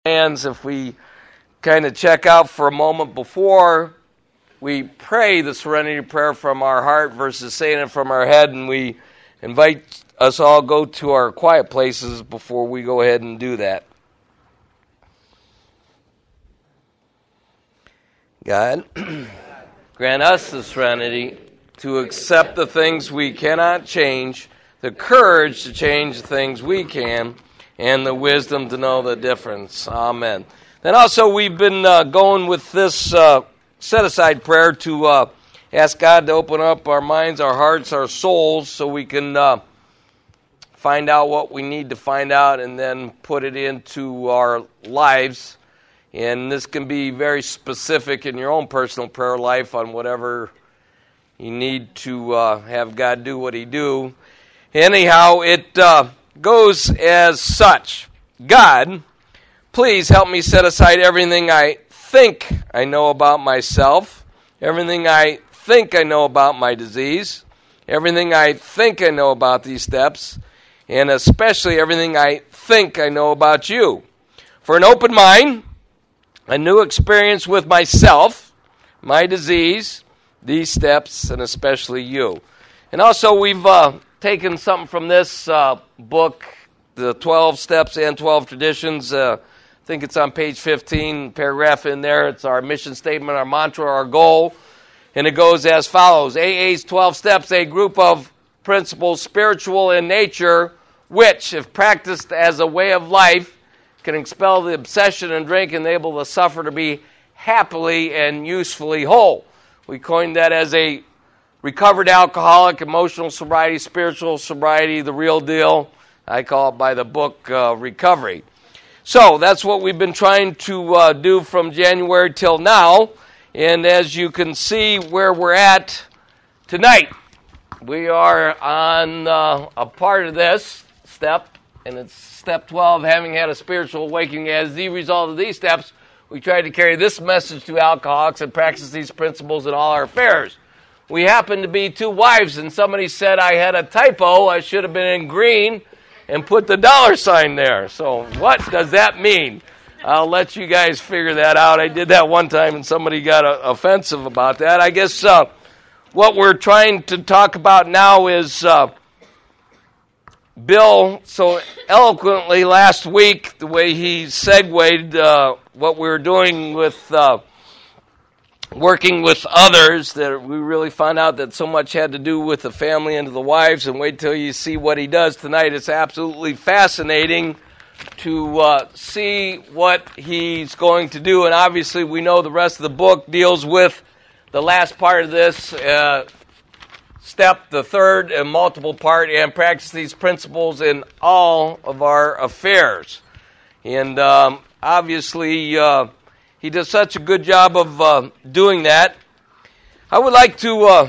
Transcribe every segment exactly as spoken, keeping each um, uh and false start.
hands, if we kind of check out for a moment before we pray the serenity prayer from our heart versus saying it from our head, and we invite us all go to our quiet places before we go ahead and do that. God, grant us the serenity to accept the things we cannot change, the courage to change the things we can, and the wisdom to know the difference. Amen. Then also we've been uh, going with this uh, set-aside prayer to uh, ask God to open up our minds, our hearts, our souls, so we can uh, find out what we need to find out and then put it into our lives. And this can be very specific in your own personal prayer life on whatever you need to uh, have God do what He do. Anyhow, it uh, goes as such. God, please help me set aside everything I think I know about myself, everything I think I know about my disease, everything I think I know about these steps, and especially everything I think I know about you. For an open mind, a new experience with myself, my disease, these steps, and especially you. And also we've uh, taken something from this uh, book, the twelve Steps and twelve Traditions. Uh, I think it's on page fifteen, paragraph in there. It's our mission statement, our mantra, our goal. And it goes as follows. A A's twelve Steps, a group of principles, spiritual in nature, which, if practiced as a way of life, can expel the obsession and drink and enable the sufferer to be happily and usefully whole. We coined that as a recovered alcoholic, emotional sobriety, spiritual sobriety, the real deal. I call it by the book uh, Recovery. So that's what we've been trying to uh, do from January till now. And as you can see where we're at tonight, we are on uh, a part of this step, and it's step twelve, having had a spiritual awakening. As the result of these steps, we try to carry this message to alcoholics and practice these principles in all our affairs. We happen to be two wives, and somebody said I had a typo. I should have been in green and put the dollar sign there. So what does that mean? I'll let you guys figure that out. I did that one time, and somebody got uh, offensive about that. I guess uh, what we're trying to talk about now is uh, Bill so eloquently last week, the way he segued uh, what we were doing with uh, working with others, that we really found out that so much had to do with the family and the wives, and wait till you see what he does tonight. It's absolutely fascinating to uh, see what he's going to do, and obviously we know the rest of the book deals with the last part of this uh, step, the third and multiple part, and practice these principles in all of our affairs. And um, obviously uh, he does such a good job of uh, doing that. I would like to uh,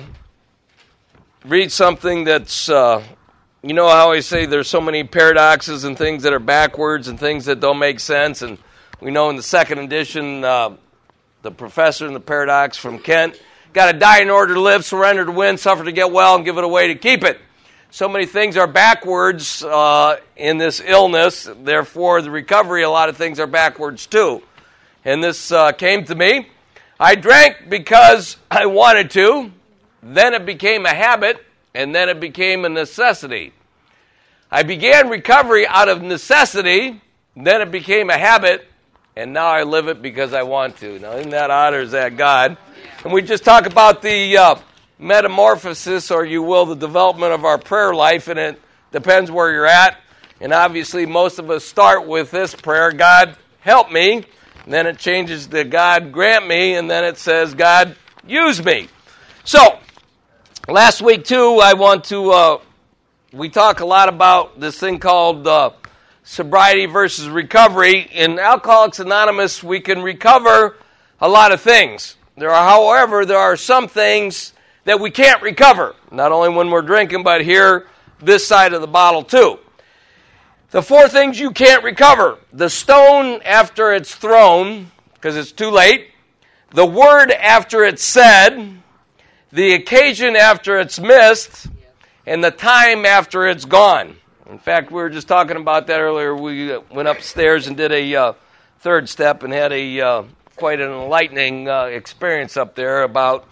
read something that's, uh, you know how I say there's so many paradoxes and things that are backwards and things that don't make sense. And we know in the second edition, uh, the Professor and the Paradox from Kent, got to die in order to live, surrender to win, suffer to get well, and give it away to keep it. So many things are backwards uh, in this illness. Therefore, the recovery, a lot of things are backwards too. And this uh, came to me. I drank because I wanted to. Then it became a habit, and then it became a necessity. I began recovery out of necessity. Then it became a habit, and now I live it because I want to. Now, isn't that odd, or is that God? And we just talk about the uh, metamorphosis, or you will, the development of our prayer life, and it depends where you're at. And obviously, most of us start with this prayer, God, help me. And then it changes to God, grant me, and then it says, God, use me. So, last week, too, I want to, uh, we talk a lot about this thing called uh, sobriety versus recovery. In Alcoholics Anonymous, we can recover a lot of things. There are, however, there are some things that we can't recover, not only when we're drinking, but here, this side of the bottle, too. The four things you can't recover: the stone after it's thrown, because it's too late, the word after it's said, the occasion after it's missed, and the time after it's gone. In fact, we were just talking about that earlier. We went upstairs and did a uh, third step and had a uh, quite an enlightening uh, experience up there about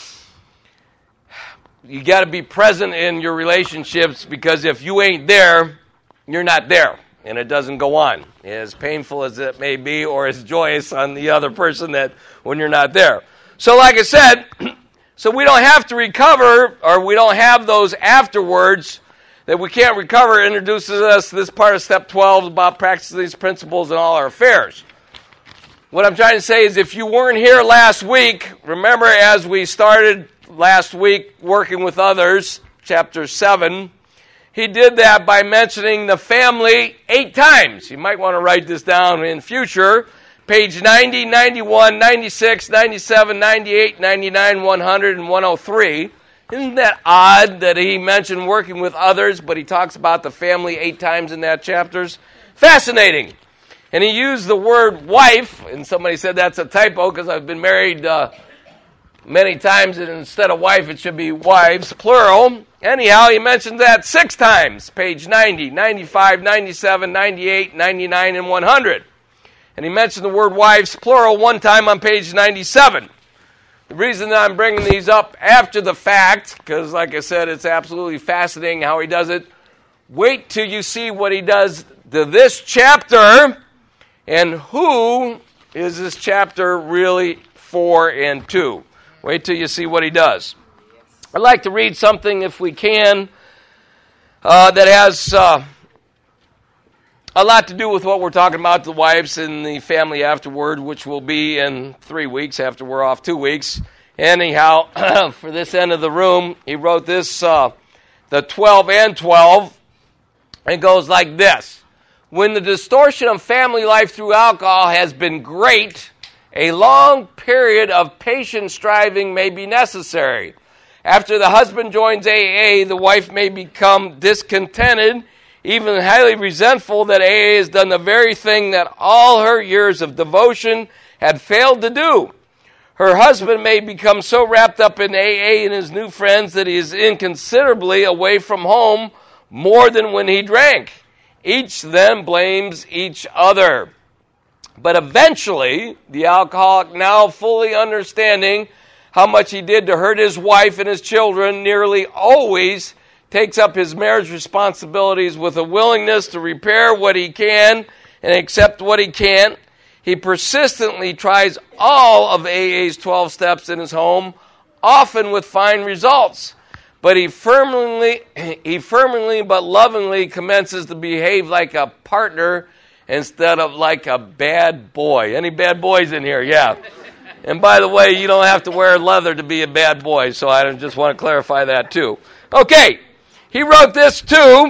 you got to be present in your relationships, because if you ain't there, you're not there, and it doesn't go on, as painful as it may be or as joyous on the other person that when you're not there. So like I said, so we don't have to recover, or we don't have those afterwards that we can't recover. It introduces us to this part of step twelve about practicing these principles in all our affairs. What I'm trying to say is, if you weren't here last week, remember as we started last week working with others, chapter seven, he did that by mentioning the family eight times. You might want to write this down in future. Page ninety, ninety-one, ninety-six, ninety-seven, ninety-eight, ninety-nine, one hundred, and one oh three. Isn't that odd that he mentioned working with others, but he talks about the family eight times in that chapters? Fascinating. And he used the word wife, and somebody said that's a typo because I've been married uh, many times, and instead of wife it should be wives, plural. Anyhow, he mentioned that six times, page ninety, ninety-five, ninety-seven, ninety-eight, ninety-nine, and one hundred. And he mentioned the word wives, plural, one time on page ninety-seven. The reason that I'm bringing these up after the fact, because like I said, it's absolutely fascinating how he does it. Wait till you see what he does to this chapter, and who is this chapter really for and to. Wait till you see what he does. I'd like to read something, if we can, uh, that has uh, a lot to do with what we're talking about, the wives and the family afterward, which will be in three weeks after we're off two weeks. Anyhow, for this end of the room, he wrote this, uh, the twelve and twelve, and it goes like this. When the distortion of family life through alcohol has been great, a long period of patient striving may be necessary. After the husband joins A A, the wife may become discontented, even highly resentful that A A has done the very thing that all her years of devotion had failed to do. Her husband may become so wrapped up in A A and his new friends that he is inconsiderably away from home more than when he drank. Each then blames each other. But eventually, the alcoholic, now fully understanding how much he did to hurt his wife and his children, nearly always takes up his marriage responsibilities with a willingness to repair what he can and accept what he can't. He persistently tries all of A A's twelve steps in his home, often with fine results. But he firmly, he firmly but lovingly commences to behave like a partner instead of like a bad boy. Any bad boys in here? Yeah. And by the way, you don't have to wear leather to be a bad boy, so I just want to clarify that too. Okay, he wrote this too.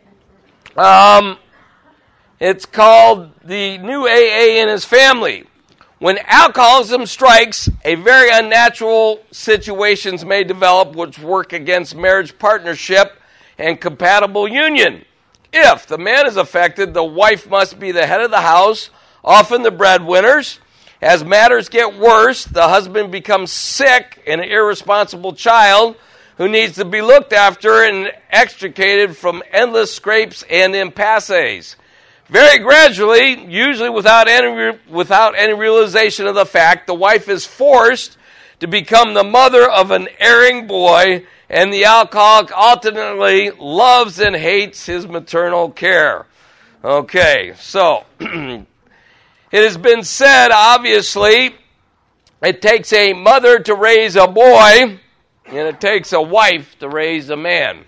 Um, it's called The New A A in His Family. When alcoholism strikes, a very unnatural situations may develop which work against marriage partnership and compatible union. If the man is affected, the wife must be the head of the house, often the breadwinners. As matters get worse, the husband becomes sick, and an irresponsible child who needs to be looked after and extricated from endless scrapes and impasses. Very gradually, usually without any without any realization of the fact, the wife is forced to become the mother of an erring boy, and the alcoholic alternately loves and hates his maternal care. Okay, so it has been said, obviously, it takes a mother to raise a boy, and it takes a wife to raise a man.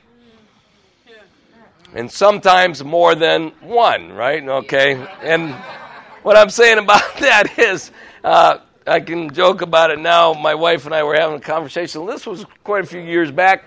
And sometimes more than one, right? Okay. And what I'm saying about that is, uh, I can joke about it now. My wife and I were having a conversation. This was quite a few years back.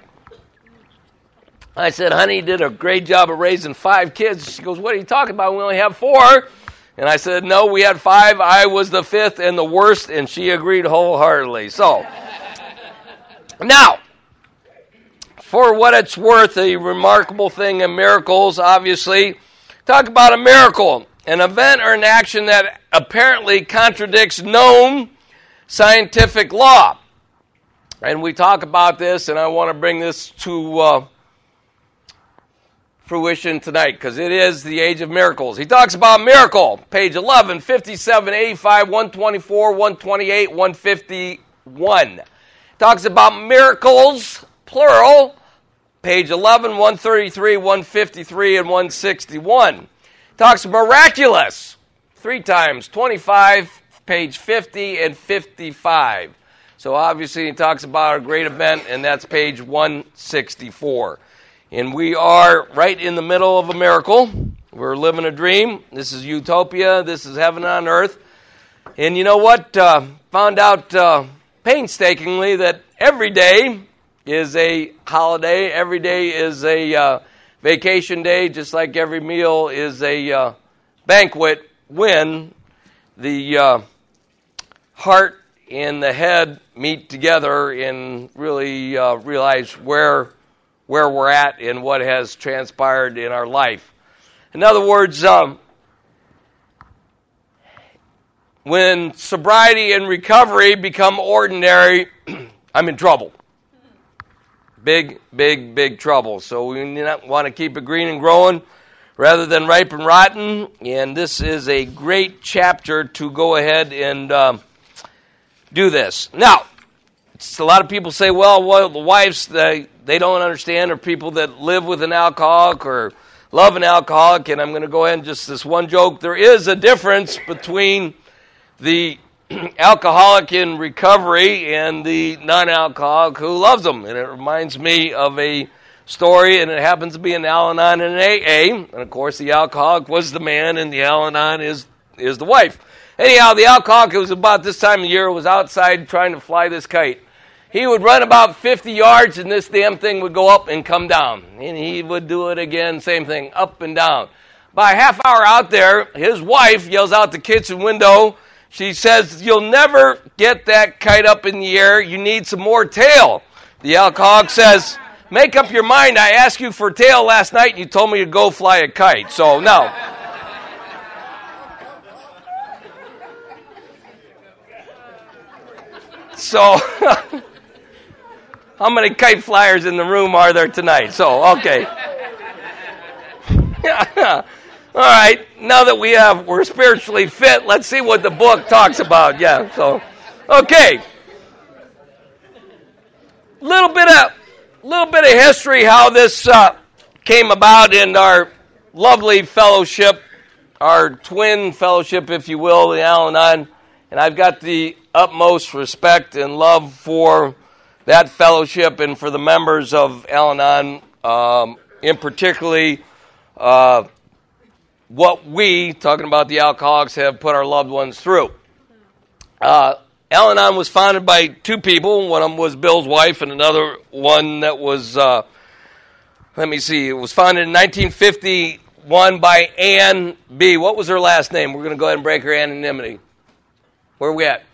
I said, honey, you did a great job of raising five kids. She goes, what are you talking about? We only have four. And I said, no, we had five. I was the fifth and the worst. And she agreed wholeheartedly. So, now, for what it's worth, a remarkable thing in miracles, obviously. Talk about a miracle, an event or an action that apparently contradicts known scientific law. And we talk about this, and I want to bring this to uh, fruition tonight, because it is the age of miracles. He talks about miracle, page eleven, fifty-seven, eighty-five, one twenty-four, one twenty-eight, one fifty-one. Talks about miracles, plural, page eleven, one thirty-three, one fifty-three, and one sixty-one. Talks miraculous, three times, twenty-five, page fifty, and fifty-five. So obviously he talks about a great event, and that's page one sixty-four. And we are right in the middle of a miracle. We're living a dream. This is utopia. This is heaven on earth. And you know what? Uh, found out uh, painstakingly that every day is a holiday. Every day is a uh, vacation day, just like every meal is a uh, banquet when the uh, heart and the head meet together and really uh, realize where where we're at and what has transpired in our life. In other words, um, when sobriety and recovery become ordinary, I'm in trouble. Big, big, big trouble. So we want to keep it green and growing rather than ripe and rotten. And this is a great chapter to go ahead and um, do this. Now, a lot of people say, well, well the wives, they, they don't understand, or people that live with an alcoholic or love an alcoholic. And I'm going to go ahead and just this one joke. There is a difference between the alcoholic in recovery and the non-alcoholic who loves them. And it reminds me of a story, and it happens to be an Al-Anon and an A A. And, of course, the alcoholic was the man, and the Al-Anon is, is the wife. Anyhow, the alcoholic, it was about this time of year, was outside trying to fly this kite. He would run about fifty yards, and this damn thing would go up and come down. And he would do it again, same thing, up and down. By a half hour out there, his wife yells out the kitchen window. She says, you'll never get that kite up in the air. You need some more tail. The alcoholic says, make up your mind. I asked you for tail last night, and you told me to go fly a kite. So, no. So, how many kite flyers in the room are there tonight? So, okay. All right, now that we have, we're spiritually fit, let's see what the book talks about. Yeah, so, okay. Little bit of, little bit of history how this uh, came about in our lovely fellowship, our twin fellowship, if you will, the Al-Anon. And I've got the utmost respect and love for that fellowship and for the members of Al-Anon, um, in particularly uh, what we, talking about the alcoholics, have put our loved ones through. Uh, Al-Anon was founded by two people. One of them was Bill's wife, and another one that was, uh, let me see, it was founded in nineteen fifty-one by Ann B. What was her last name? We're going to go ahead and break her anonymity. Where are we at?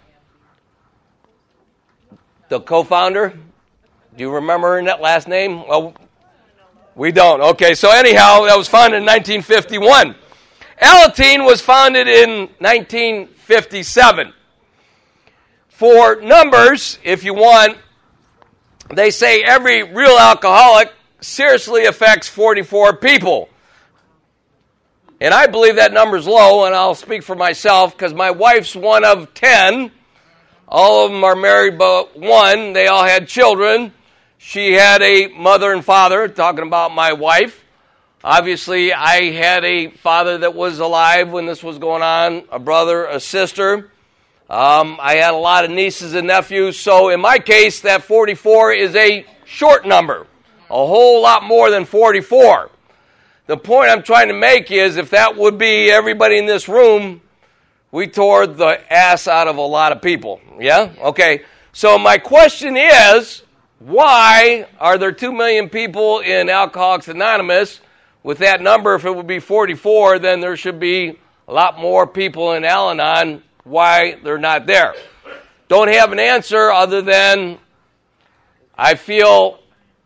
The co-founder? Do you remember her last name? Well, we don't. Okay, so anyhow, that was founded in nineteen fifty-one. Alateen was founded in nineteen fifty-seven. For numbers, if you want, they say every real alcoholic seriously affects forty-four people. And I believe that number's low, and I'll speak for myself because my wife's one of ten. All of them are married but one. They all had children. She had a mother and father, talking about my wife. Obviously, I had a father that was alive when this was going on, a brother, a sister. Um, I had a lot of nieces and nephews. So in my case, that forty-four is a short number, a whole lot more than forty-four. The point I'm trying to make is if that would be everybody in this room, we tore the ass out of a lot of people. Yeah? Okay. So my question is, why are there two million people in Alcoholics Anonymous? With that number, if it would be forty-four, then there should be a lot more people in Al-Anon. Why they're not there? Don't have an answer other than I feel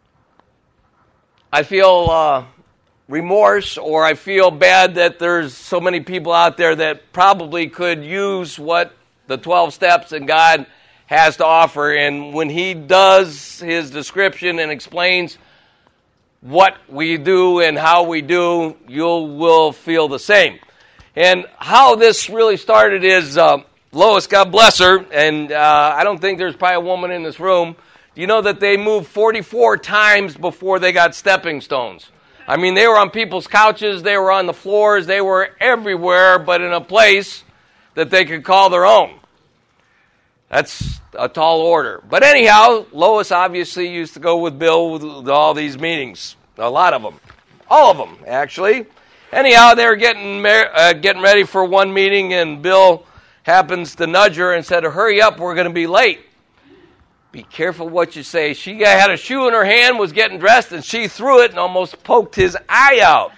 I feel uh, remorse, or I feel bad that there's so many people out there that probably could use what the twelve steps and God has to offer. And when he does his description and explains what we do and how we do, you will feel the same. And how this really started is uh, Lois, God bless her, and uh, I don't think there's probably a woman in this room. Do you know that they moved forty-four times before they got stepping stones? I mean, they were on people's couches, they were on the floors, they were everywhere, but in a place that they could call their own. That's a tall order. But anyhow, Lois obviously used to go with Bill with all these meetings. A lot of them. All of them, actually. Anyhow, they were getting uh, getting ready for one meeting, and Bill happens to nudge her and said, hurry up, we're going to be late. Be careful what you say. She had a shoe in her hand, was getting dressed, and she threw it and almost poked his eye out.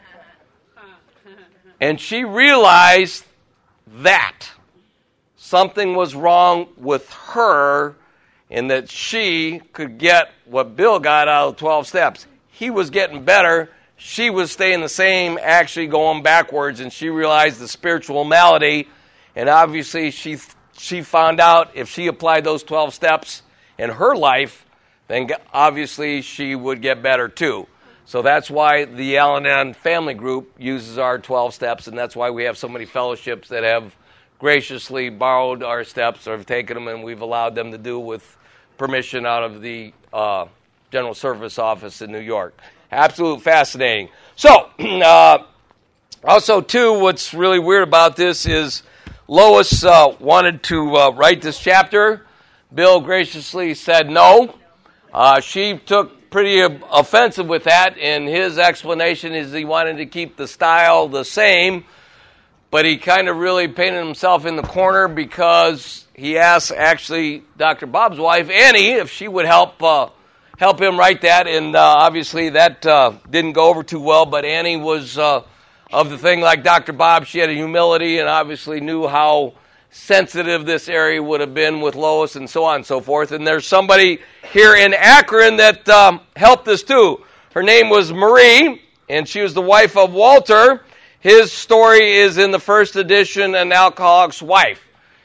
And she realized that something was wrong with her and that she could get what Bill got out of twelve steps. He was getting better. She was staying the same, actually going backwards, and she realized the spiritual malady. And obviously she she found out if she applied those twelve steps in her life, then obviously she would get better too. So that's why the Al-Anon family group uses our twelve steps, and that's why we have so many fellowships that have graciously borrowed our steps or have taken them, and we've allowed them to do with permission out of the uh, General Service Office in New York. Absolute fascinating. So, uh, also, too, what's really weird about this is Lois uh, wanted to uh, write this chapter. Bill graciously said no. Uh, she took pretty uh, offensive with that, and his explanation is he wanted to keep the style the same, but he kind of really painted himself in the corner because he asked, actually, Doctor Bob's wife, Annie, if she would help uh, help him write that, and uh, obviously that uh, didn't go over too well, but Annie was uh, of the thing like Doctor Bob. She had a humility and obviously knew how sensitive this area would have been with Lois and so on and so forth. And there's somebody here in Akron that um, helped us too. Her name was Marie, and she was the wife of Walter. His story is in the first edition, An Alcoholic's Wife.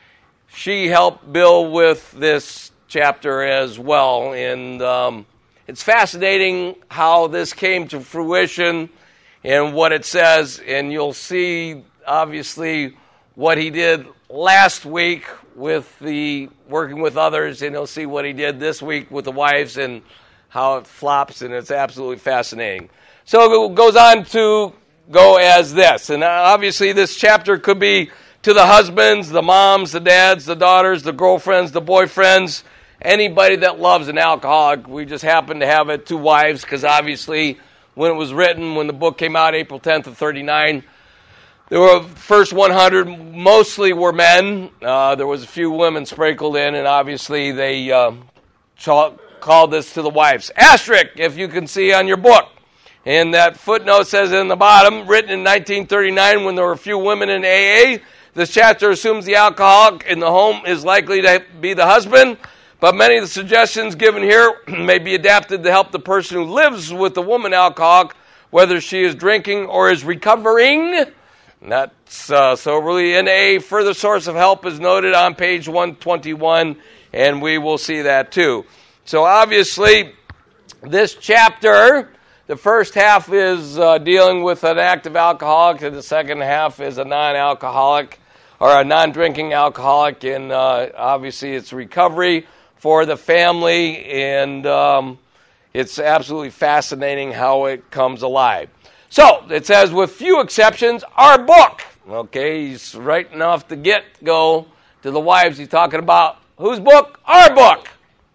She helped Bill with this chapter as well, and um, it's fascinating how this came to fruition and what it says, and you'll see, obviously, what he did last week with the working with others, and you'll see what he did this week with the wives and how it flops, and it's absolutely fascinating. So it goes on to go as this, and obviously this chapter could be to the husbands, the moms, the dads, the daughters, the girlfriends, the boyfriends, anybody that loves an alcoholic. We just happen to have it to wives because obviously when it was written, when the book came out April tenth of thirty-nine, there were first one hundred, mostly were men. Uh, there was a few women sprinkled in, and obviously they uh, ch- called this to the wives. Asterisk, if you can see on your book. And that footnote says in the bottom, written in nineteen thirty-nine when there were a few women in A A, this chapter assumes the alcoholic in the home is likely to be the husband, but many of the suggestions given here may be adapted to help the person who lives with the woman alcoholic, whether she is drinking or is recovering. That's uh, so really in a further source of help is noted on page one twenty-one, and we will see that too. So obviously, this chapter, the first half is uh, dealing with an active alcoholic, and the second half is a non-alcoholic or a non-drinking alcoholic, and uh, obviously it's recovery for the family, and um, it's absolutely fascinating how it comes alive. So, it says, with few exceptions, our book. Okay, he's writing off the get-go to the wives. He's talking about whose book? Our book.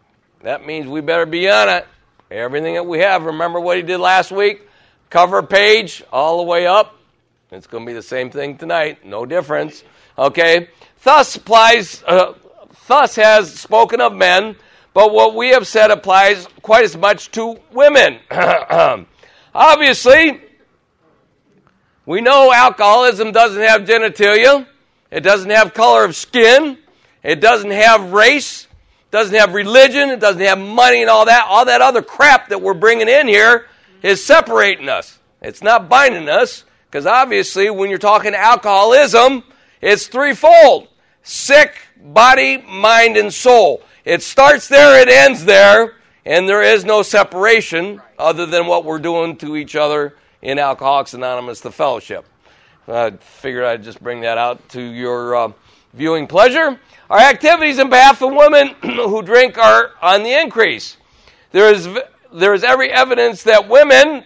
That means we better be on it. Everything that we have, remember what he did last week? Cover page all the way up. It's going to be the same thing tonight. No difference. Okay, thus applies, uh, thus has spoken of men, but what we have said applies quite as much to women. Obviously, we know alcoholism doesn't have genitalia. It doesn't have color of skin. It doesn't have race. It doesn't have religion. It doesn't have money and all that. All that other crap that we're bringing in here is separating us. It's not binding us, because obviously when you're talking alcoholism, it's threefold. Sick, body, mind, and soul. It starts there, it ends there, And there is no separation other than what we're doing to each other in Alcoholics Anonymous, the fellowship. I figured I'd just bring that out to your uh, viewing pleasure. Our activities in behalf of women who drink are on the increase. There is there is every evidence that women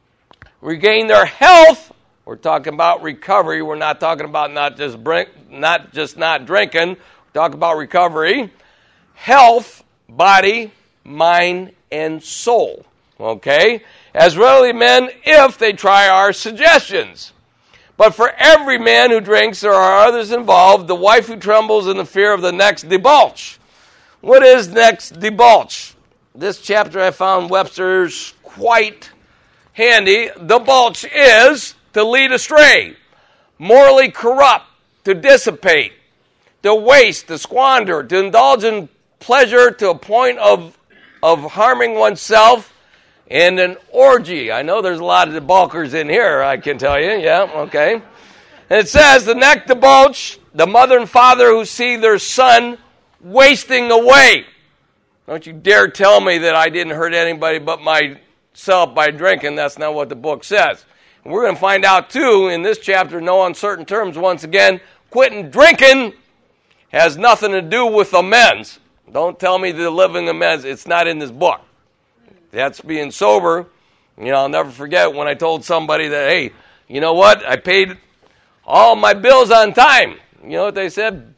regain their health. We're talking about recovery. We're not talking about not just drink, not just not drinking. We're talking about recovery, health, body, mind, and soul. Okay, as readily men if they try our suggestions. But for every man who drinks, there are others involved. The wife who trembles in the fear of the next debauch. What is next debauch? This chapter I found Webster's quite handy. Debauch is to lead astray, morally corrupt, to dissipate, to waste, to squander, to indulge in pleasure to a point of, of harming oneself, and an orgy. I know there's a lot of debauchers in here, I can tell you. Yeah, okay. And it says, the next debauch, the mother and father who see their son wasting away. Don't you dare tell me that I didn't hurt anybody but myself by drinking. That's not what the book says. And we're going to find out, too, in this chapter, no uncertain terms, once again, quitting drinking has nothing to do with amends. Don't tell me the living amends. It's not in this book. That's being sober. You know, I'll never forget when I told somebody that, hey, you know what? I paid all my bills on time. You know what they said?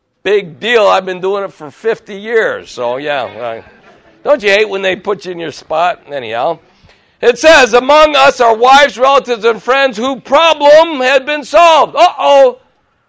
Big deal. I've been doing it for fifty years. So, yeah. Uh, don't you hate when they put you in your spot? Anyhow. It says, among us are wives, relatives, and friends whose problem had been solved. Uh-oh.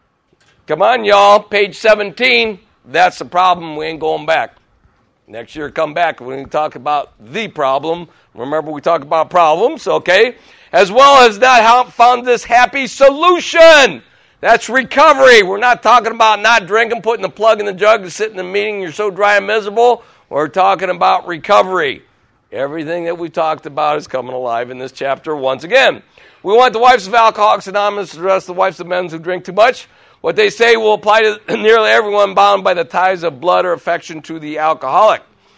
Come on, y'all. Page seventeen. That's the problem. We ain't going back. Next year, come back when we talk about the problem. Remember, we talk about problems, okay? As well as that, found this happy solution. That's recovery. We're not talking about not drinking, putting the plug in the jug to sit in the meeting. You're so dry and miserable. We're talking about recovery. Everything that we talked about is coming alive in this chapter once again. We want the wives of Alcoholics Anonymous to address the wives of men who drink too much. What they say will apply to nearly everyone bound by the ties of blood or affection to the alcoholic.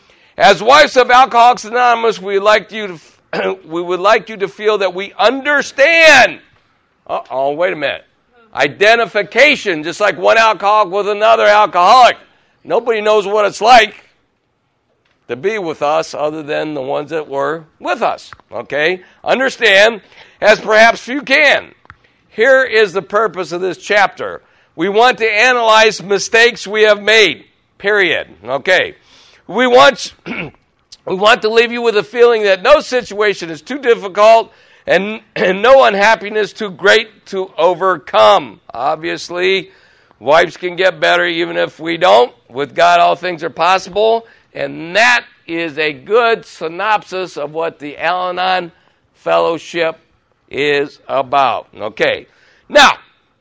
As wives of Alcoholics Anonymous, we like you to, we would like you to feel that we understand. Uh-oh, wait a minute. Identification, just like one alcoholic with another alcoholic. Nobody knows what it's like to be with us other than the ones that were with us. Okay? Understand, as perhaps few can. Here is the purpose of this chapter. We want to analyze mistakes we have made, period. Okay. We want, we want to leave you with a feeling that no situation is too difficult and, and no unhappiness too great to overcome. Obviously, wives can get better even if we don't. With God, all things are possible. And that is a good synopsis of what the Al-Anon Fellowship is about. Okay. Now,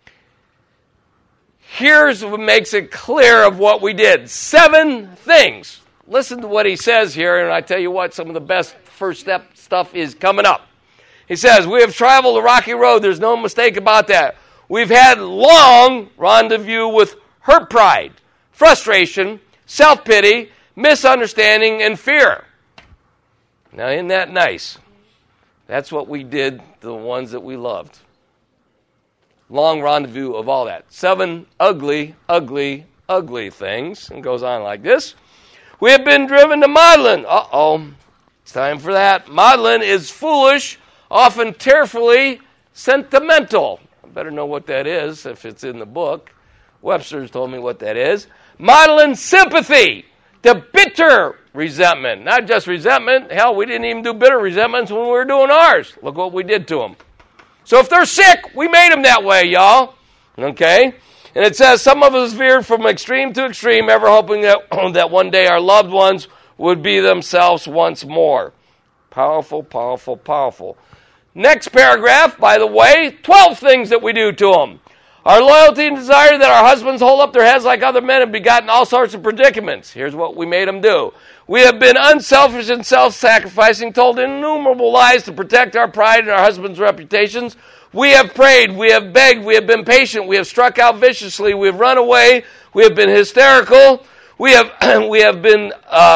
here's what makes it clear of what we did. Seven things. Listen to what he says here, and I tell you what, some of the best first step stuff is coming up. He says, we have traveled a rocky road. There's no mistake about that. We've had long rendezvous with hurt pride, frustration, self-pity, misunderstanding, and fear. Now, isn't that nice? That's what we did to the ones that we loved. Long rendezvous of all that. Seven ugly, ugly, ugly things. And goes on like this. We have been driven to maudlin. Uh-oh. It's time for that. Maudlin is foolish, often tearfully sentimental. I better know what that is if it's in the book. Webster's told me what that is. Maudlin sympathy to bitter resentment. Not just resentment. Hell, we didn't even do bitter resentments when we were doing ours. Look what we did to them. So if they're sick, we made them that way, y'all. Okay? And it says, some of us veered from extreme to extreme, ever hoping that, that one day our loved ones would be themselves once more. Powerful, powerful, powerful. Next paragraph, by the way, twelve things that we do to them. Our loyalty and desire that our husbands hold up their heads like other men have begotten all sorts of predicaments. Here's what we made them do. We have been unselfish and self-sacrificing, told innumerable lies to protect our pride and our husbands' reputations. We have prayed, we have begged, we have been patient, we have struck out viciously, we have run away, we have been hysterical, we have we have been uh,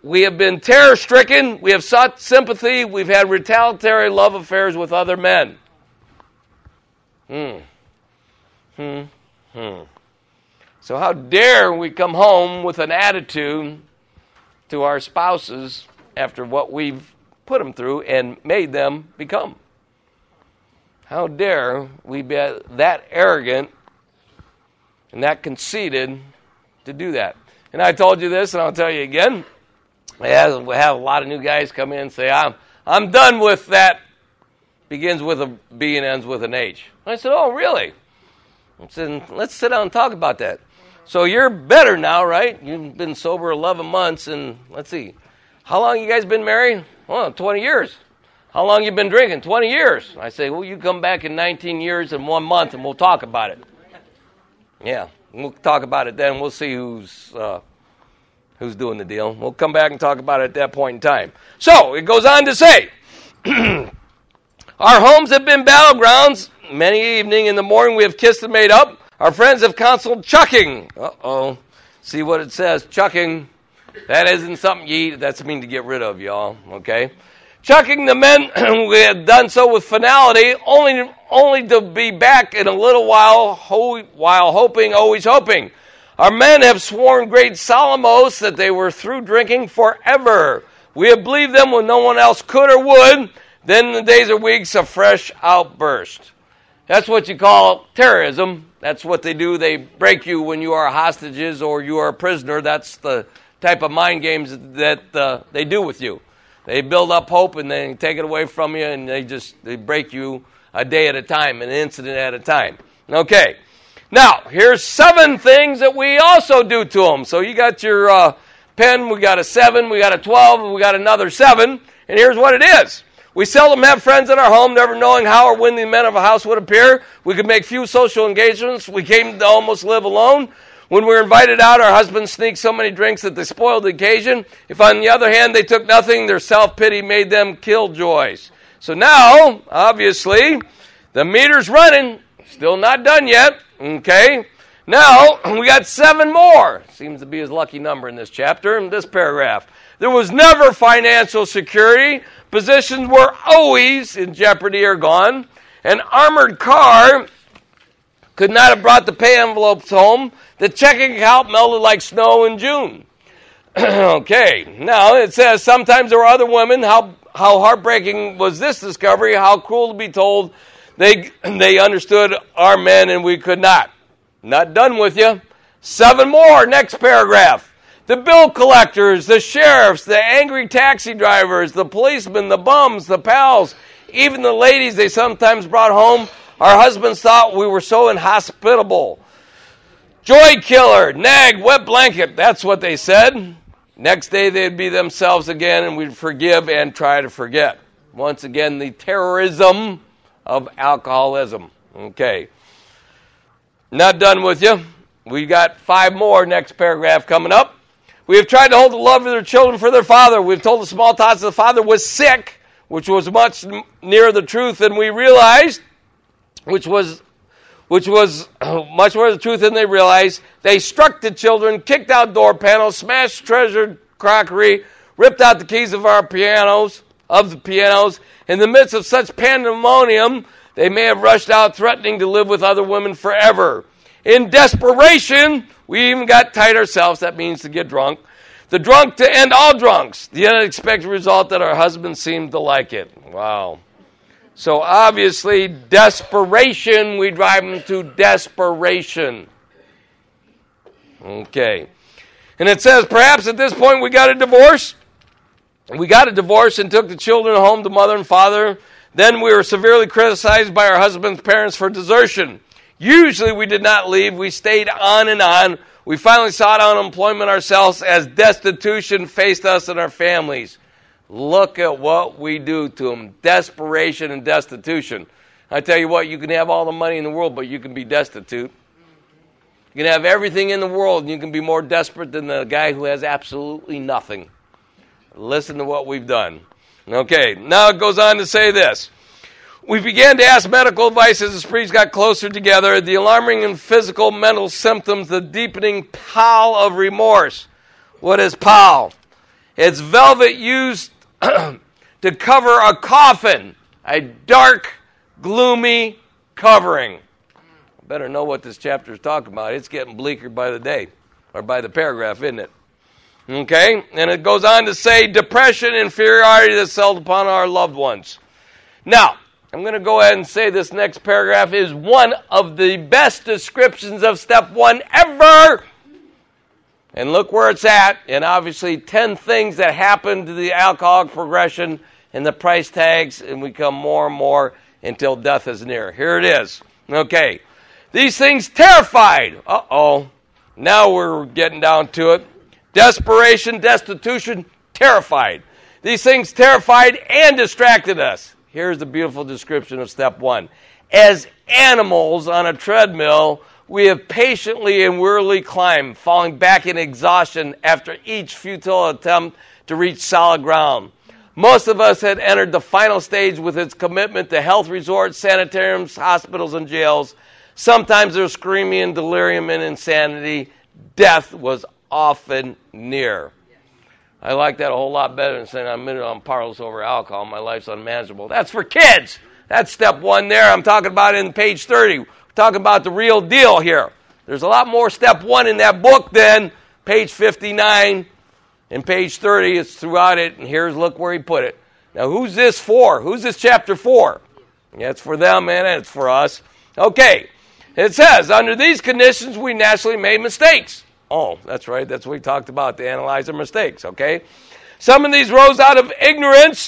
we have been terror-stricken, we have sought sympathy, we've had retaliatory love affairs with other men. Hmm. Hmm. Hmm. So how dare we come home with an attitude to our spouses after what we've put them through and made them become? How dare we be that arrogant and that conceited to do that? And I told you this, and I'll tell you again. We have, we have a lot of new guys come in and say, I'm, I'm done with that. Begins with a B and ends with an H. I said, oh, really? I said, let's sit down and talk about that. So you're better now, right? You've been sober eleven months, and let's see. How long you guys been married? Well, twenty years. How long you been drinking? twenty years. I say, well, you come back in nineteen years and one month, and we'll talk about it. Yeah, we'll talk about it then. We'll see who's uh, who's doing the deal. We'll come back and talk about it at that point in time. So it goes on to say, our homes have been battlegrounds. Many evening in the morning we have kissed and made up. Our friends have counseled chucking. Uh-oh. See what it says, chucking. That isn't something you eat. That's mean to get rid of, y'all. Okay? Chucking the men, we have done so with finality, only only to be back in a little while, ho- while hoping, always hoping. Our men have sworn great solemn oaths that they were through drinking forever. We have believed them when no one else could or would. Then in the days or weeks, a fresh outburst. That's what you call terrorism. That's what they do. They break you when you are hostages or you are a prisoner. That's the type of mind games that uh, they do with you. They build up hope and they take it away from you, and they just they break you a day at a time, an incident at a time. Okay. Now, here's seven things that we also do to them. So you got your uh, pen, we got a seven, we got a twelve, and we got another seven. And here's what it is. We seldom have friends in our home, never knowing how or when the men of a house would appear. We could make few social engagements. We came to almost live alone. When we were invited out, our husbands sneaked so many drinks that they spoiled the occasion. If, on the other hand, they took nothing, their self-pity made them killjoys. So now, obviously, the meter's running. Still not done yet. Okay? Now, we got seven more. Seems to be his lucky number in this chapter, in this paragraph. There was never financial security. Positions were always in jeopardy or gone. An armored car could not have brought the pay envelopes home. The checking account melted like snow in June. Okay, now it says, sometimes there were other women. How how heartbreaking was this discovery? How cruel to be told they they understood our men and we could not. Not done with you. Seven more, next paragraph. The bill collectors, the sheriffs, the angry taxi drivers, the policemen, the bums, the pals, even the ladies they sometimes brought home. Our husbands thought we were so inhospitable. Joy killer, nag, wet blanket, that's what they said. Next day they'd be themselves again and we'd forgive and try to forget. Once again, the terrorism of alcoholism. Okay. Not done with you. We got five more, next paragraph coming up. We have tried to hold the love of their children for their father. We've told the small tots that the father was sick, which was much nearer the truth than we realized, which was which was much more the truth than they realized. They struck the children, kicked out door panels, smashed treasured crockery, ripped out the keys of our pianos, of the pianos. In the midst of such pandemonium, they may have rushed out threatening to live with other women forever. In desperation, we even got tight ourselves. That means to get drunk. The drunk to end all drunks. The unexpected result that our husbands seemed to like it. Wow. So obviously, desperation, we drive them to desperation. Okay. And it says, perhaps at this point we got a divorce. We got a divorce and took the children home to mother and father. Then we were severely criticized by our husband's parents for desertion. Usually we did not leave. We stayed on and on. We finally sought unemployment ourselves as destitution faced us and our families. Look at what we do to them. Desperation and destitution. I tell you what, you can have all the money in the world, but you can be destitute. You can have everything in the world, and you can be more desperate than the guy who has absolutely nothing. Listen to what we've done. Okay, now it goes on to say this. We began to ask medical advice as the sprees got closer together. The alarming and physical mental symptoms, the deepening pall of remorse. What is pall? It's velvet used to cover a coffin, a dark, gloomy covering. I better know what this chapter is talking about. It's getting bleaker by the day, or by the paragraph, isn't it? Okay, and it goes on to say depression, inferiority that's settled upon our loved ones. Now, I'm going to go ahead and say this next paragraph is one of the best descriptions of step one ever. And look where it's at, and obviously ten things that happen to the alcoholic progression and the price tags, and we come more and more until death is near. Here it is. Okay, these things terrified. Uh-oh, now we're getting down to it. Desperation, destitution, terrified. These things terrified and distracted us. Here's the beautiful description of step one. As animals on a treadmill, we have patiently and wearily climbed, falling back in exhaustion after each futile attempt to reach solid ground. Most of us had entered the final stage with its commitment to health resorts, sanitariums, hospitals, and jails. Sometimes there's screaming and delirium and insanity. Death was often near. I like that a whole lot better than saying I'm I'm powerless over alcohol. My life's unmanageable. That's for kids. That's step one there. I'm talking about in page thirty. We're talking about the real deal here. There's a lot more step one in that book than page fifty-nine and page thirty. It's throughout it, and here's look where he put it. Now, who's this for? Who's this chapter for? Yeah, it's for them, and it's for us. Okay. It says, under these conditions, we naturally made mistakes. Oh, that's right. That's what we talked about, to analyze our mistakes, okay? Some of these rose out of ignorance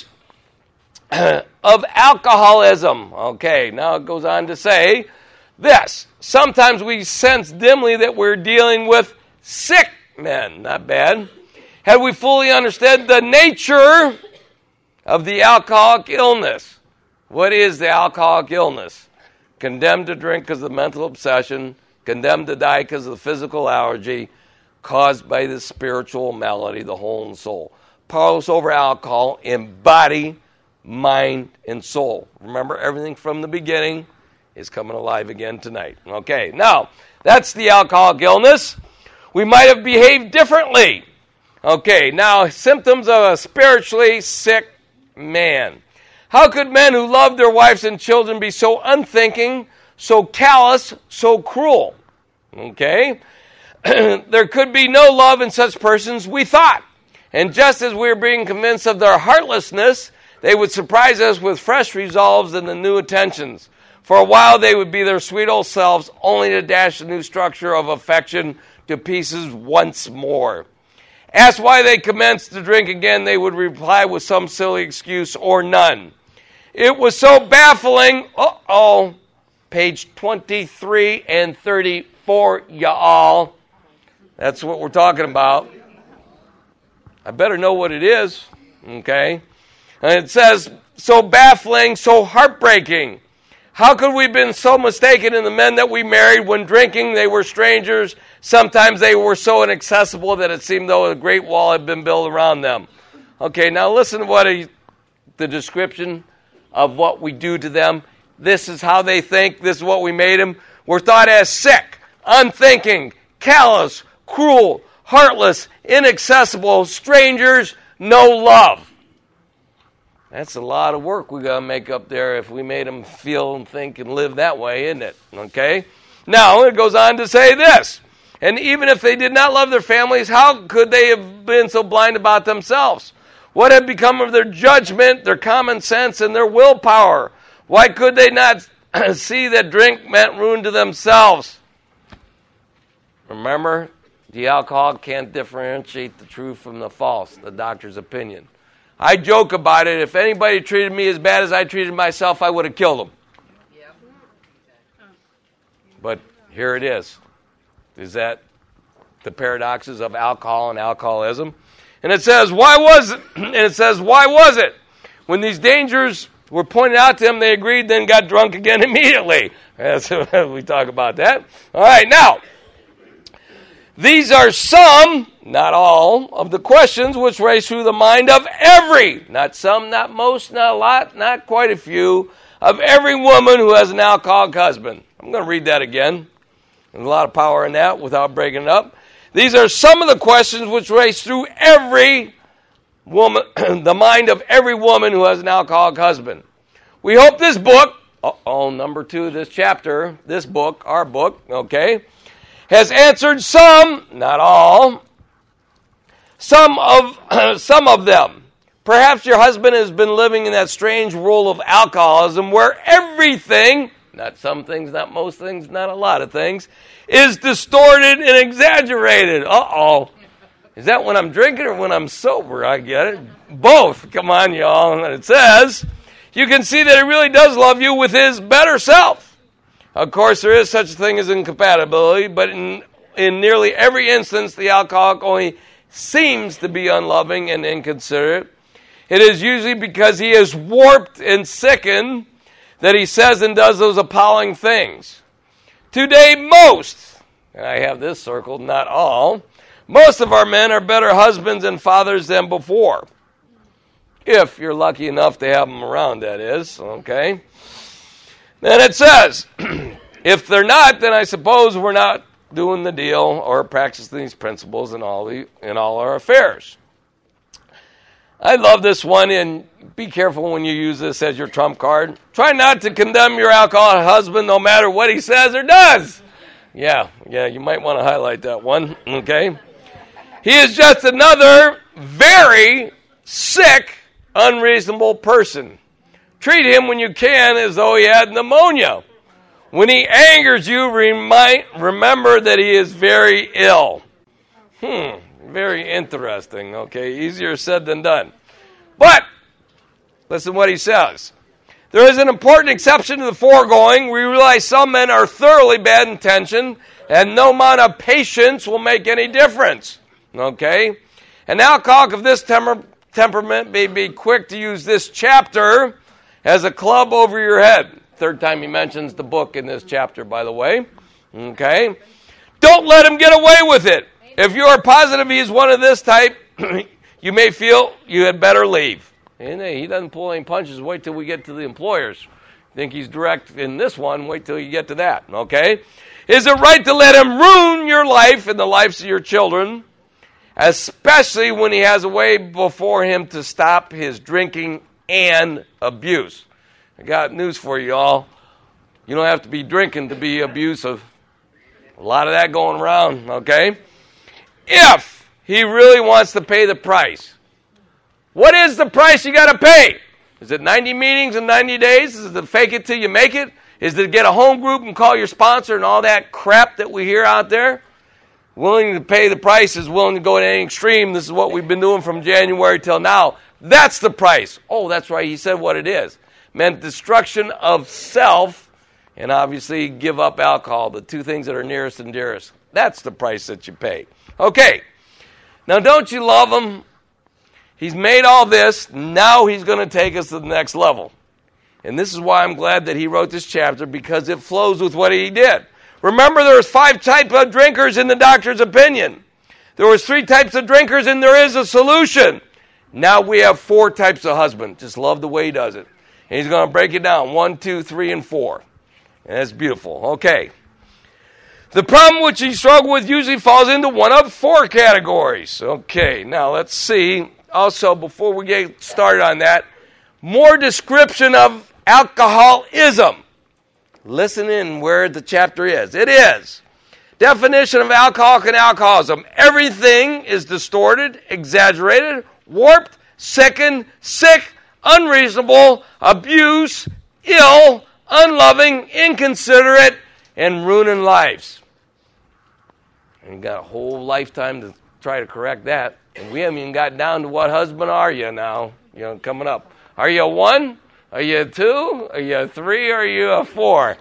of alcoholism. Okay, now it goes on to say this. Sometimes we sense dimly that we're dealing with sick men. Not bad. Had we fully understood the nature of the alcoholic illness. What is the alcoholic illness? Condemned to drink because of mental obsession, condemned to die because of the physical allergy caused by the spiritual malady, the whole and soul. Powerless over alcohol in body, mind, and soul. Remember, everything from the beginning is coming alive again tonight. Okay, now, that's the alcoholic illness. We might have behaved differently. Okay, now, symptoms of a spiritually sick man. How could men who love their wives and children be so unthinking, so callous, so cruel? Okay? There could be no love in such persons, we thought. And just as we were being convinced of their heartlessness, they would surprise us with fresh resolves and the new attentions. For a while they would be their sweet old selves, only to dash the new structure of affection to pieces once more. Asked why they commenced to drink again, they would reply with some silly excuse or none. It was so baffling. Uh-oh. Page twenty-three and thirty-four, y'all. That's what we're talking about. I better know what it is. Okay? And it says, so baffling, so heartbreaking. How could we have been so mistaken in the men that we married? When drinking, they were strangers. Sometimes they were so inaccessible that it seemed though a great wall had been built around them. Okay, now listen to what he, the description of what we do to them. This is how they think. This is what we made them. We're thought as sick, unthinking, callous, cruel, heartless, inaccessible, strangers, no love. That's a lot of work we got to make up there if we made them feel and think and live that way, isn't it? Okay? Now, it goes on to say this. And even if they did not love their families, how could they have been so blind about themselves? What had become of their judgment, their common sense, and their willpower? Why could they not see that drink meant ruin to themselves? Remember, the alcoholic can't differentiate the true from the false, the doctor's opinion. I joke about it. If anybody treated me as bad as I treated myself, I would have killed them. Yep. But here it is. Is that the paradoxes of alcohol and alcoholism? And it says, why was it? And it says, why was it? When these dangers were pointed out to them, they agreed, then got drunk again immediately. That's, we talk about that. All right, now, these are some, not all, of the questions which race through the mind of every, not some, not most, not a lot, not quite a few, of every woman who has an alcoholic husband. I'm going to read that again. There's a lot of power in that without breaking it up. These are some of the questions which race through every woman, the mind of every woman who has an alcoholic husband. We hope this book, oh, number two, this chapter, this book, our book, okay, has answered some, not all, some of some of them. Perhaps your husband has been living in that strange role of alcoholism where everything, not some things, not most things, not a lot of things, is distorted and exaggerated. Uh-oh. Is that when I'm drinking or when I'm sober? I get it. Both. Come on, y'all. And it says, you can see that he really does love you with his better self. Of course, there is such a thing as incompatibility, but in, in nearly every instance, the alcoholic only seems to be unloving and inconsiderate. It is usually because he is warped and sickened that he says and does those appalling things. Today, most, and I have this circled, not all, most of our men are better husbands and fathers than before. If you're lucky enough to have them around, that is, okay? Then it says, if they're not, then I suppose we're not doing the deal or practicing these principles in all the in all our affairs. I love this one, and be careful when you use this as your trump card. Try not to condemn your alcoholic husband no matter what he says or does. Yeah, yeah, you might want to highlight that one, okay? He is just another very sick, unreasonable person. Treat him when you can as though he had pneumonia. When he angers you, remind, remember that he is very ill. Hmm. Very interesting, okay? Easier said than done. But, listen to what he says. There is an important exception to the foregoing. We realize some men are thoroughly bad intentioned, and no amount of patience will make any difference, okay? An alcoholic of this temper- temperament may be quick to use this chapter as a club over your head. Third time he mentions the book in this chapter, by the way, okay? Don't let him get away with it. If you are positive he is one of this type, you may feel you had better leave. And he doesn't pull any punches. Wait till we get to the employers. Think he's direct in this one. Wait till you get to that, okay? Is it right to let him ruin your life and the lives of your children, especially when he has a way before him to stop his drinking and abuse? I got news for you all. You don't have to be drinking to be abusive. A lot of that going around, okay? If he really wants to pay the price. What is the price you got to pay? Is it ninety meetings in ninety days? Is it fake it till you make it? Is it get a home group and call your sponsor and all that crap that we hear out there? Willing to pay the price is willing to go to any extreme. This is what we've been doing from January till now. That's the price. Oh, that's right. He said what it is. Meant destruction of self and obviously give up alcohol, the two things that are nearest and dearest. That's the price that you pay. Okay, now don't you love him? He's made all this. Now he's going to take us to the next level. And this is why I'm glad that he wrote this chapter, because it flows with what he did. Remember, there was five types of drinkers in the doctor's opinion. There was three types of drinkers, and there is a solution. Now we have four types of husband. Just love the way he does it. And he's going to break it down. One, two, three, and four. And that's beautiful. Okay. The problem which he struggled with usually falls into one of four categories. Okay, now let's see. Also, before we get started on that, more description of alcoholism. Listen in where the chapter is. It is. Definition of alcoholic and alcoholism. Everything is distorted, exaggerated, warped, sickened, sick, unreasonable, abuse, ill, unloving, inconsiderate, and ruining lives. And you got a whole lifetime to try to correct that. And we haven't even got down to what husband are you now, you know, coming up. Are you a one? Are you a two? Are you a three? Or are you a four?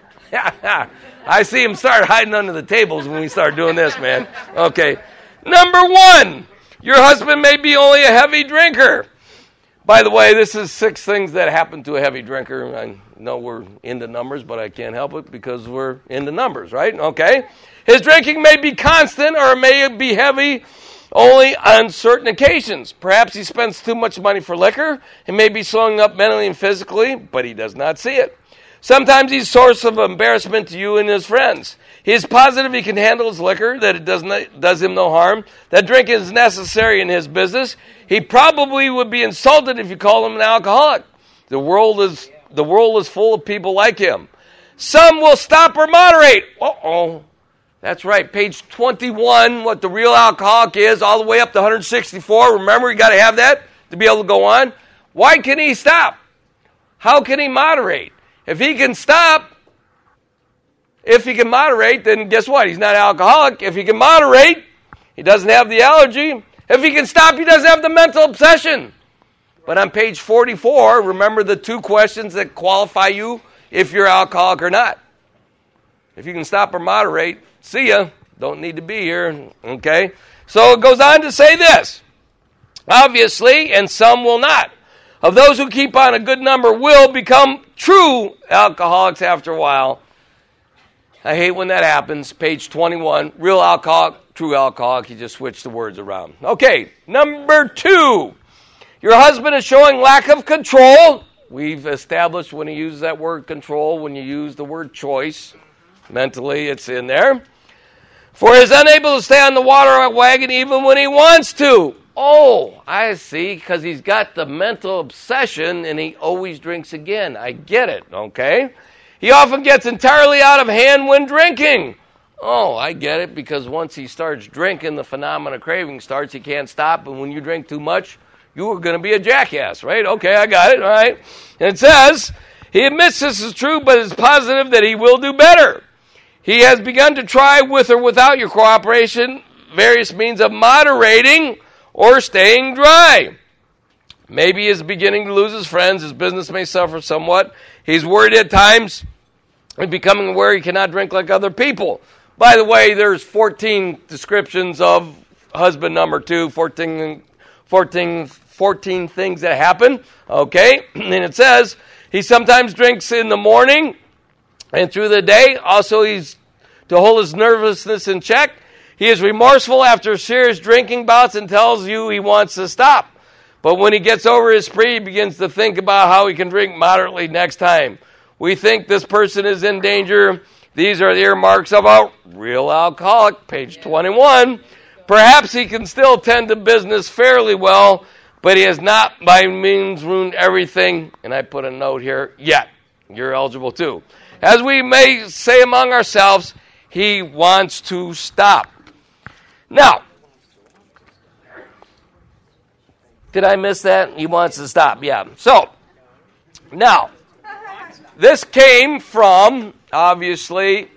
I see him start hiding under the tables when we start doing this, man. Okay. Number one, your husband may be only a heavy drinker. By the way, this is six things that happen to a heavy drinker. I know we're into numbers, but I can't help it because we're into numbers, right? Okay. His drinking may be constant or it may be heavy only on certain occasions. Perhaps he spends too much money for liquor and may be slowing up mentally and physically, but he does not see it. Sometimes he's a source of embarrassment to you and his friends. He is positive he can handle his liquor, that it does, not, does him no harm, that drinking is necessary in his business. He probably would be insulted if you call him an alcoholic. The world is the world is full of people like him. Some will stop or moderate. Uh-oh. That's right, page twenty-one, what the real alcoholic is, all the way up to one hundred sixty-four. Remember, you got to have that to be able to go on. Why can he stop? How can he moderate? If he can stop, if he can moderate, then guess what? He's not alcoholic. If he can moderate, he doesn't have the allergy. If he can stop, he doesn't have the mental obsession. But on page forty-four, remember the two questions that qualify you if you're alcoholic or not. If you can stop or moderate, see ya. Don't need to be here. Okay? So it goes on to say this. Obviously, and some will not. Of those who keep on, a good number will become true alcoholics after a while. I hate when that happens. Page twenty-one, real alcoholic, true alcoholic. You just switch the words around. Okay, number two. Your husband is showing lack of control. We've established when he uses that word control, when you use the word choice, mentally it's in there. For he is unable to stay on the water wagon even when he wants to. Oh, I see, because he's got the mental obsession and he always drinks again. I get it, okay? He often gets entirely out of hand when drinking. Oh, I get it, because once he starts drinking, the phenomenon of craving starts. He can't stop, and when you drink too much, you are going to be a jackass, right? Okay, I got it, all right. And it says, he admits this is true, but is positive that he will do better. He has begun to try, with or without your cooperation, various means of moderating or staying dry. Maybe he is beginning to lose his friends. His business may suffer somewhat. He's worried at times and becoming aware he cannot drink like other people. By the way, there's fourteen descriptions of husband number two, fourteen, fourteen, fourteen things that happen. Okay, and it says he sometimes drinks in the morning and through the day. Also, he's to hold his nervousness in check. He is remorseful after serious drinking bouts and tells you he wants to stop. But when he gets over his spree, he begins to think about how he can drink moderately next time. We think this person is in danger. These are the earmarks of a real alcoholic, page twenty-one. Perhaps he can still tend to business fairly well, but he has not by means ruined everything. And I put a note here, yet. You're eligible too. As we may say among ourselves, he wants to stop. Now, did I miss that? He wants to stop, yeah. So, now, this came from, obviously,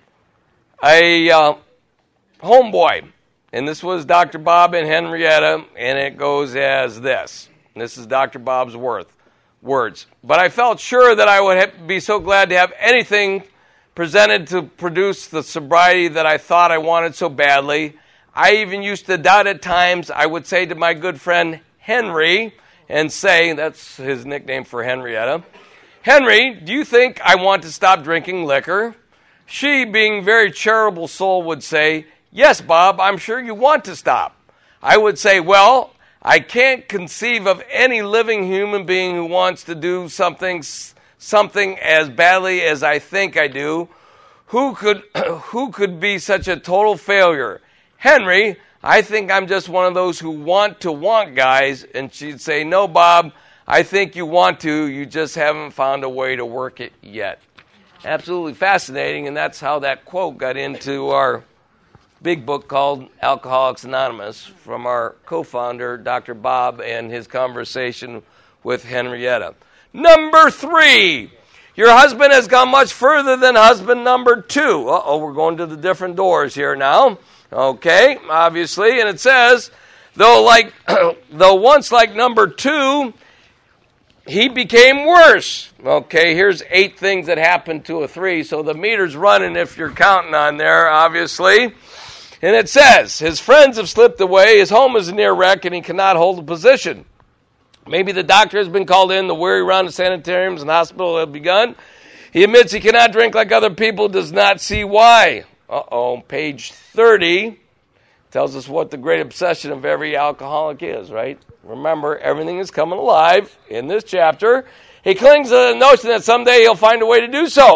a uh, homeboy. And this was Doctor Bob and Henrietta, and it goes as this. This is Doctor Bob's worth, words. But I felt sure that I would have, be so glad to have anything presented to produce the sobriety that I thought I wanted so badly. I even used to doubt at times. I would say to my good friend Henry, and say, that's his nickname for Henrietta, Henry, do you think I want to stop drinking liquor? She, being a very charitable soul, would say, yes, Bob, I'm sure you want to stop. I would say, well, I can't conceive of any living human being who wants to do something something as badly as I think I do. Who could who could be such a total failure? Henry, I think I'm just one of those who want to want guys. And she'd say, no, Bob, I think you want to. You just haven't found a way to work it yet. Absolutely fascinating, and that's how that quote got into our big book called Alcoholics Anonymous from our co-founder, Doctor Bob, and his conversation with Henrietta. Number three, your husband has gone much further than husband number two. Uh-oh, we're going to the different doors here now. Okay, obviously, and it says, though like, though once like number two, he became worse. Okay, here's eight things that happened to a three, so the meter's running if you're counting on there, obviously. And it says, his friends have slipped away, his home is near wreck, and he cannot hold a position. Maybe the doctor has been called in, the weary round of sanitariums and hospital have begun. He admits he cannot drink like other people, does not see why. Uh-oh, page thirty tells us what the great obsession of every alcoholic is, right? Remember, everything is coming alive in this chapter. He clings to the notion that someday he'll find a way to do so.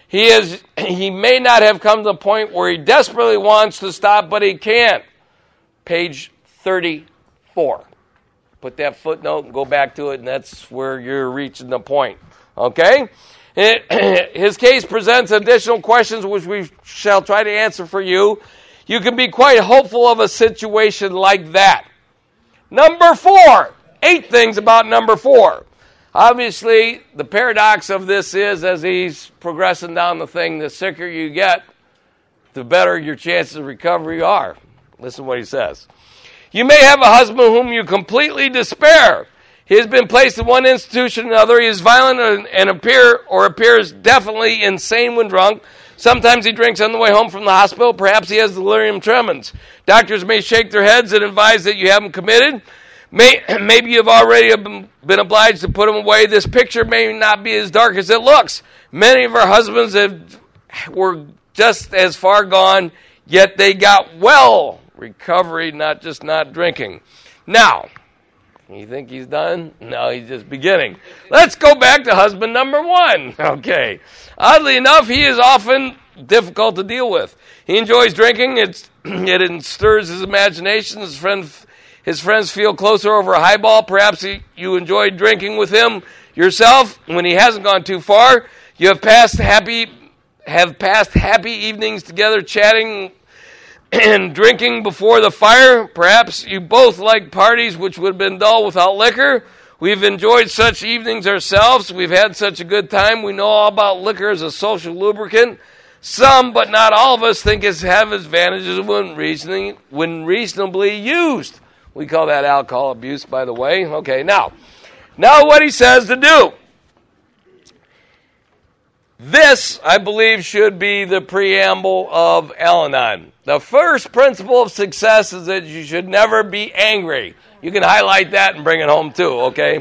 He is. He may not have come to the point where he desperately wants to stop, but he can't. Page thirty-four. Put that footnote and go back to it, and that's where you're reaching the point. Okay? It, his case presents additional questions which we shall try to answer for you. You can be quite hopeful of a situation like that. Number four. Eight things about number four. Obviously, the paradox of this is, as he's progressing down the thing, the sicker you get, the better your chances of recovery are. Listen to what he says. You may have a husband whom you completely despair. He has been placed in one institution or another. He is violent and appear or appears definitely insane when drunk. Sometimes he drinks on the way home from the hospital. Perhaps he has delirium tremens. Doctors may shake their heads and advise that you haven't committed. May, maybe you've already been obliged to put him away. This picture may not be as dark as it looks. Many of our husbands have, were just as far gone, yet they got well. Recovery, not just not drinking. Now, you think he's done? No, he's just beginning. Let's go back to husband number one. Okay. Oddly enough, he is often difficult to deal with. He enjoys drinking. It's, it stirs his imagination. His friends... His friends feel closer over a highball. Perhaps he, you enjoyed drinking with him yourself when he hasn't gone too far. You have passed happy, have passed happy evenings together, chatting and drinking before the fire. Perhaps you both like parties which would have been dull without liquor. We've enjoyed such evenings ourselves. We've had such a good time. We know all about liquor as a social lubricant. Some, but not all of us, think it have advantages when reasoning, when reasonably used. We call that alcohol abuse, by the way. Okay, now, now what he says to do. This, I believe, should be the preamble of Al-Anon. The first principle of success is that you should never be angry. You can highlight that and bring it home too, okay?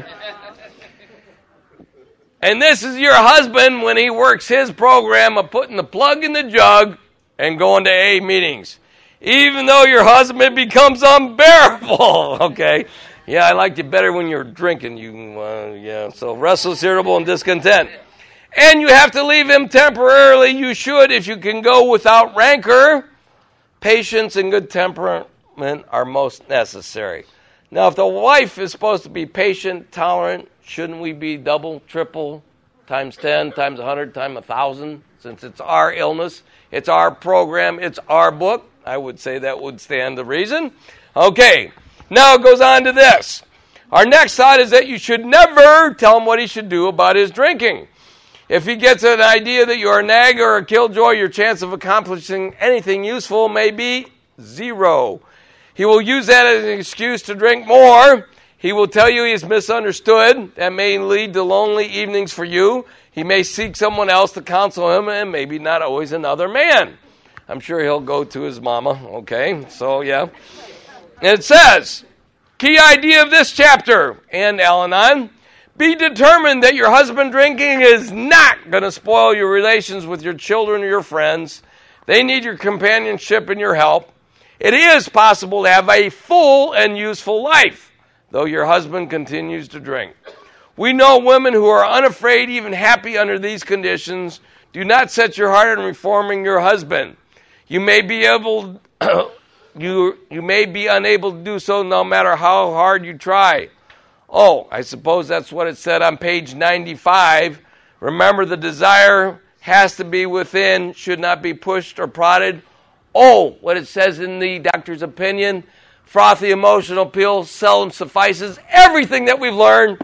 And this is your husband when he works his program of putting the plug in the jug and going to A A meetings. Even though your husband becomes unbearable, okay? Yeah, I liked you better when you were drinking. You, uh, yeah. So restless, irritable, and discontent. And you have to leave him temporarily. You should, if you can go without rancor. Patience and good temperament are most necessary. Now, if the wife is supposed to be patient, tolerant, shouldn't we be double, triple, times ten, times one hundred, times one thousand? Since it's our illness, it's our program, it's our book. I would say that would stand to reason. Okay, now it goes on to this. Our next thought is that you should never tell him what he should do about his drinking. If he gets an idea that you're a nag or a killjoy, your chance of accomplishing anything useful may be zero. He will use that as an excuse to drink more. He will tell you he's misunderstood. That may lead to lonely evenings for you. He may seek someone else to counsel him, and maybe not always another man. I'm sure he'll go to his mama, okay? So, yeah. And it says, key idea of this chapter, and Al-Anon, be determined that your husband drinking is not going to spoil your relations with your children or your friends. They need your companionship and your help. It is possible to have a full and useful life, though your husband continues to drink. We know women who are unafraid, even happy under these conditions. Do not set your heart on reforming your husband. You may be able, you you may be unable to do so no matter how hard you try. Oh, I suppose that's what it said on page ninety-five. Remember, the desire has to be within, should not be pushed or prodded. Oh, what it says in the doctor's opinion, frothy emotional appeal seldom suffices. Everything that we've learned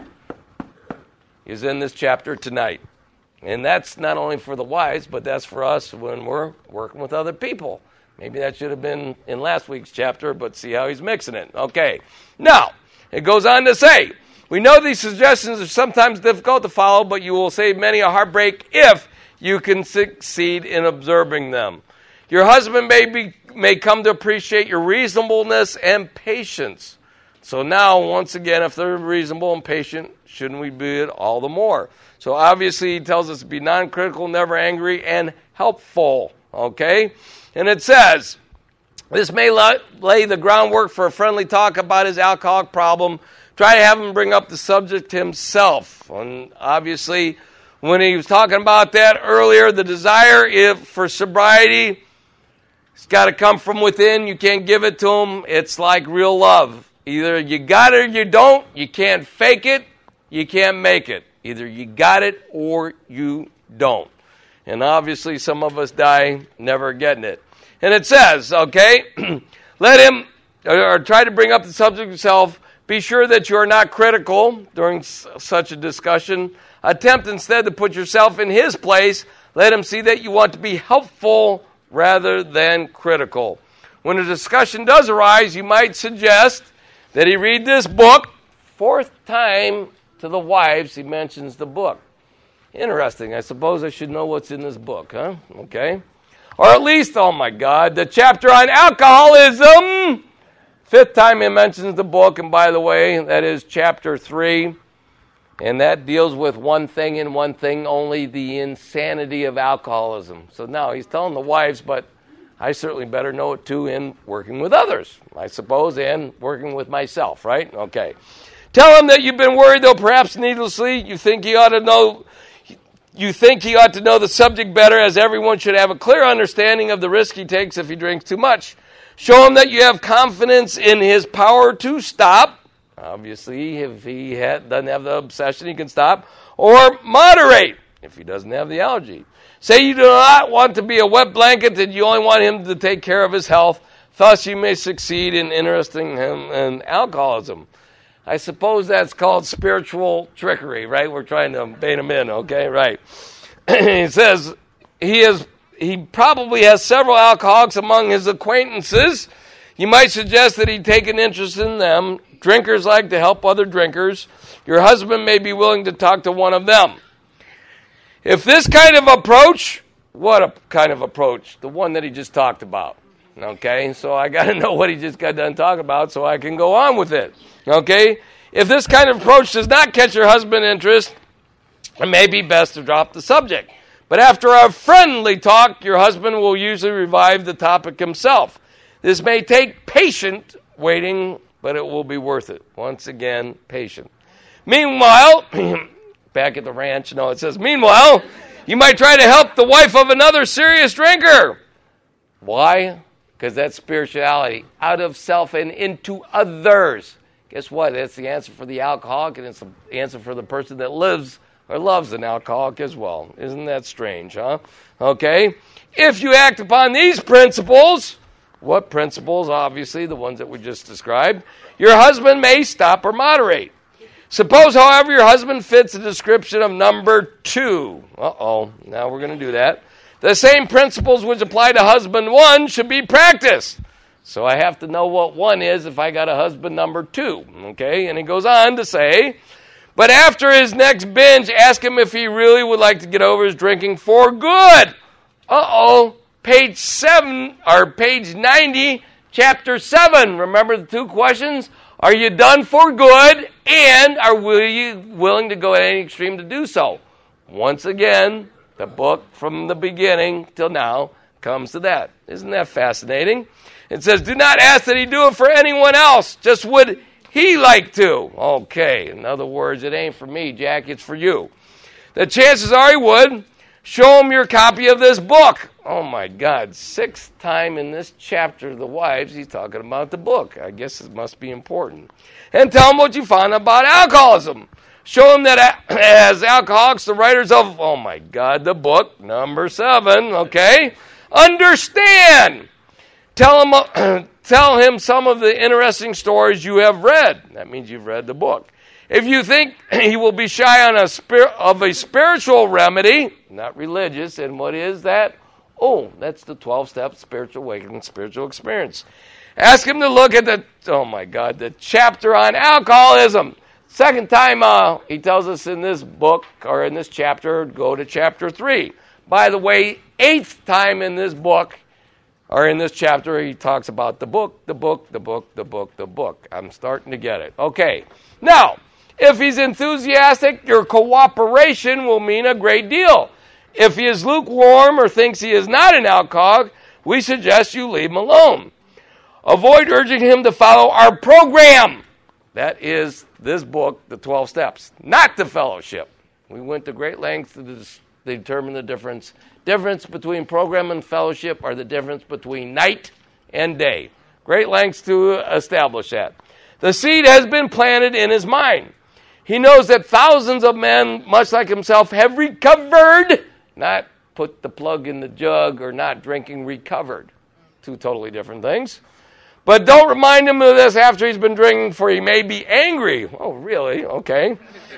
is in this chapter tonight. And that's not only for the wives, but that's for us when we're working with other people. Maybe that should have been in last week's chapter, but see how he's mixing it. Okay. Now, it goes on to say, we know these suggestions are sometimes difficult to follow, but you will save many a heartbreak if you can succeed in observing them. Your husband may be, may come to appreciate your reasonableness and patience. So now, once again, if they're reasonable and patient, shouldn't we be it all the more? So obviously he tells us to be non-critical, never angry, and helpful. Okay? And it says, this may lay the groundwork for a friendly talk about his alcoholic problem. Try to have him bring up the subject himself. And obviously, when he was talking about that earlier, the desire if for sobriety, it's got to come from within. You can't give it to them. It's like real love. Either you got it or you don't. You can't fake it. You can't make it. Either you got it or you don't. And obviously some of us die never getting it. And it says, okay, let him, or try to bring up the subject himself. Be sure that you are not critical during s- such a discussion. Attempt instead to put yourself in his place. Let him see that you want to be helpful rather than critical. When a discussion does arise, you might suggest that he read this book. Fourth time to the wives he mentions the book. Interesting. I suppose I should know what's in this book, huh? Okay. Or at least, oh my God, the chapter on alcoholism. Fifth time he mentions the book, and by the way, that is chapter three. And that deals with one thing and one thing only, the insanity of alcoholism. So now he's telling the wives, but I certainly better know it too in working with others, I suppose, and working with myself, right? Okay. Tell him that you've been worried, though perhaps needlessly. You think he ought to know, you think he ought to know the subject better, as everyone should have a clear understanding of the risk he takes if he drinks too much. Show him that you have confidence in his power to stop. Obviously, if he ha- doesn't have the obsession, he can stop. Or moderate, if he doesn't have the allergy. Say you do not want to be a wet blanket, and you only want him to take care of his health. Thus, you may succeed in interesting him in alcoholism. I suppose that's called spiritual trickery, right? We're trying to bait him in, okay? Right. He says he is. He probably has several alcoholics among his acquaintances. You might suggest that he take an interest in them. Drinkers like to help other drinkers. Your husband may be willing to talk to one of them. If this kind of approach, what a kind of approach? The one that he just talked about. Okay, so I got to know what he just got done talking about so I can go on with it. Okay, if this kind of approach does not catch your husband's interest, it may be best to drop the subject. But after a friendly talk, your husband will usually revive the topic himself. This may take patient waiting, but it will be worth it. Once again, patient. Meanwhile, back at the ranch, no, it says, meanwhile, you might try to help the wife of another serious drinker. Why? Because that's spirituality. Out of self and into others. Guess what? That's the answer for the alcoholic, and it's the answer for the person that lives or loves an alcoholic as well. Isn't that strange, huh? Okay. If you act upon these principles, what principles? Obviously, the ones that we just described. Your husband may stop or moderate. Suppose, however, your husband fits the description of number two. Uh-oh. Now we're going to do that. The same principles which apply to husband one should be practiced. So I have to know what one is if I got a husband number two. Okay? And he goes on to say, but after his next binge, ask him if he really would like to get over his drinking for good. Uh-oh. Page seven, or page ninety, chapter seven. Remember the two questions? Are you done for good? And are you willing to go at any extreme to do so? Once again, the book from the beginning till now comes to that. Isn't that fascinating? It says, do not ask that he do it for anyone else. Just would he like to? Okay. In other words, it ain't for me, Jack. It's for you. The chances are he would. Show him your copy of this book. Oh, my God. Sixth time in this chapter of the wives, he's talking about the book. I guess it must be important. And tell him what you found about alcoholism. Show him that as alcoholics, the writers of, oh, my God, the book, number seven, okay? Understand. Tell him, tell him some of the interesting stories you have read. That means you've read the book. If you think he will be shy on a spir- of a spiritual remedy, not religious, and what is that? Oh, that's the twelve-step spiritual awakening, spiritual experience. Ask him to look at the, oh my God, the chapter on alcoholism. Second time uh, he tells us in this book, or in this chapter, go to chapter three. By the way, eighth time in this book, or in this chapter, he talks about the book, the book, the book, the book, the book. I'm starting to get it. Okay. Now, if he's enthusiastic, your cooperation will mean a great deal. If he is lukewarm or thinks he is not an alcoholic, we suggest you leave him alone. Avoid urging him to follow our program. That is this book, The twelve Steps, not the fellowship. We went to great lengths to dis- determine the difference. Difference between program and fellowship are the difference between night and day. Great lengths to establish that. The seed has been planted in his mind. He knows that thousands of men, much like himself, have recovered, not put the plug in the jug or not drinking, recovered. Two totally different things. But don't remind him of this after he's been drinking, for he may be angry. Oh, really? Okay.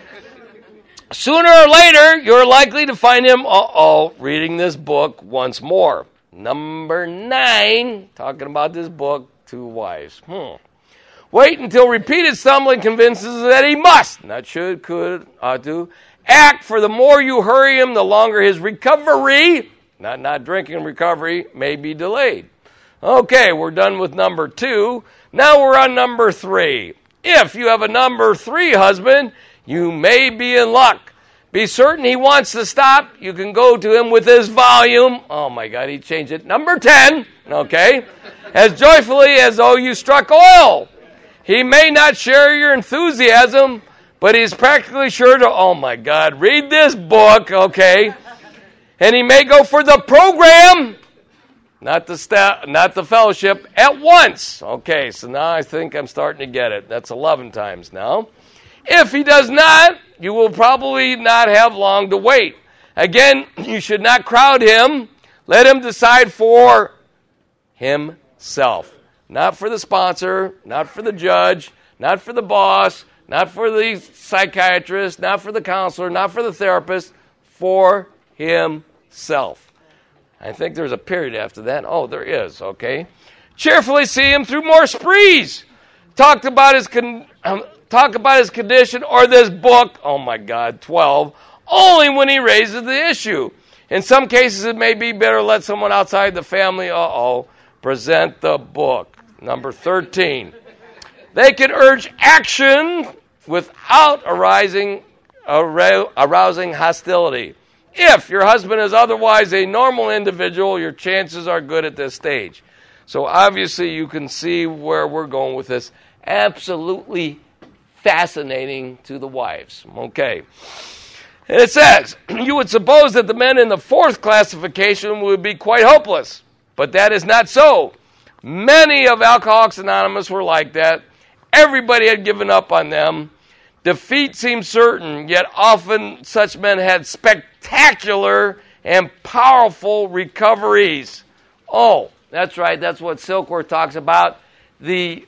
Sooner or later, you're likely to find him, uh-oh, reading this book once more. Number nine, talking about this book, Two Wives. Hmm. Wait until repeated stumbling convinces that he must, not should, could, ought to, act, for the more you hurry him, the longer his recovery, not not drinking recovery, may be delayed. Okay, we're done with number two. Now we're on number three. If you have a number three husband, you may be in luck. Be certain he wants to stop. You can go to him with his volume. Oh, my God, he changed it. Number ten, okay, as joyfully as though you struck oil. He may not share your enthusiasm, but he's practically sure to, oh, my God, read this book, okay, and he may go for the program, not the sta- not the fellowship, at once. Okay, so now I think I'm starting to get it. That's eleven times now. If he does not, you will probably not have long to wait. Again, you should not crowd him. Let him decide for himself. Not for the sponsor, not for the judge, not for the boss, not for the psychiatrist, not for the counselor, not for the therapist, for himself. I think there's a period after that. Oh, there is, okay. Cheerfully see him through more sprees. Talked about his con- um, talk about his condition or this book, oh my God, twelve, only when he raises the issue. In some cases, it may be better to let someone outside the family, uh-oh, present the book. Number thirteen. They can urge action without arising, arousing hostility. If your husband is otherwise a normal individual, your chances are good at this stage. So obviously you can see where we're going with this. Absolutely fascinating to the wives. Okay. And it says, you would suppose that the men in the fourth classification would be quite hopeless, but that is not so. Many of Alcoholics Anonymous were like that. Everybody had given up on them. Defeat seemed certain, yet often such men had spectacular and powerful recoveries. Oh, that's right. That's what Silkworth talks about. The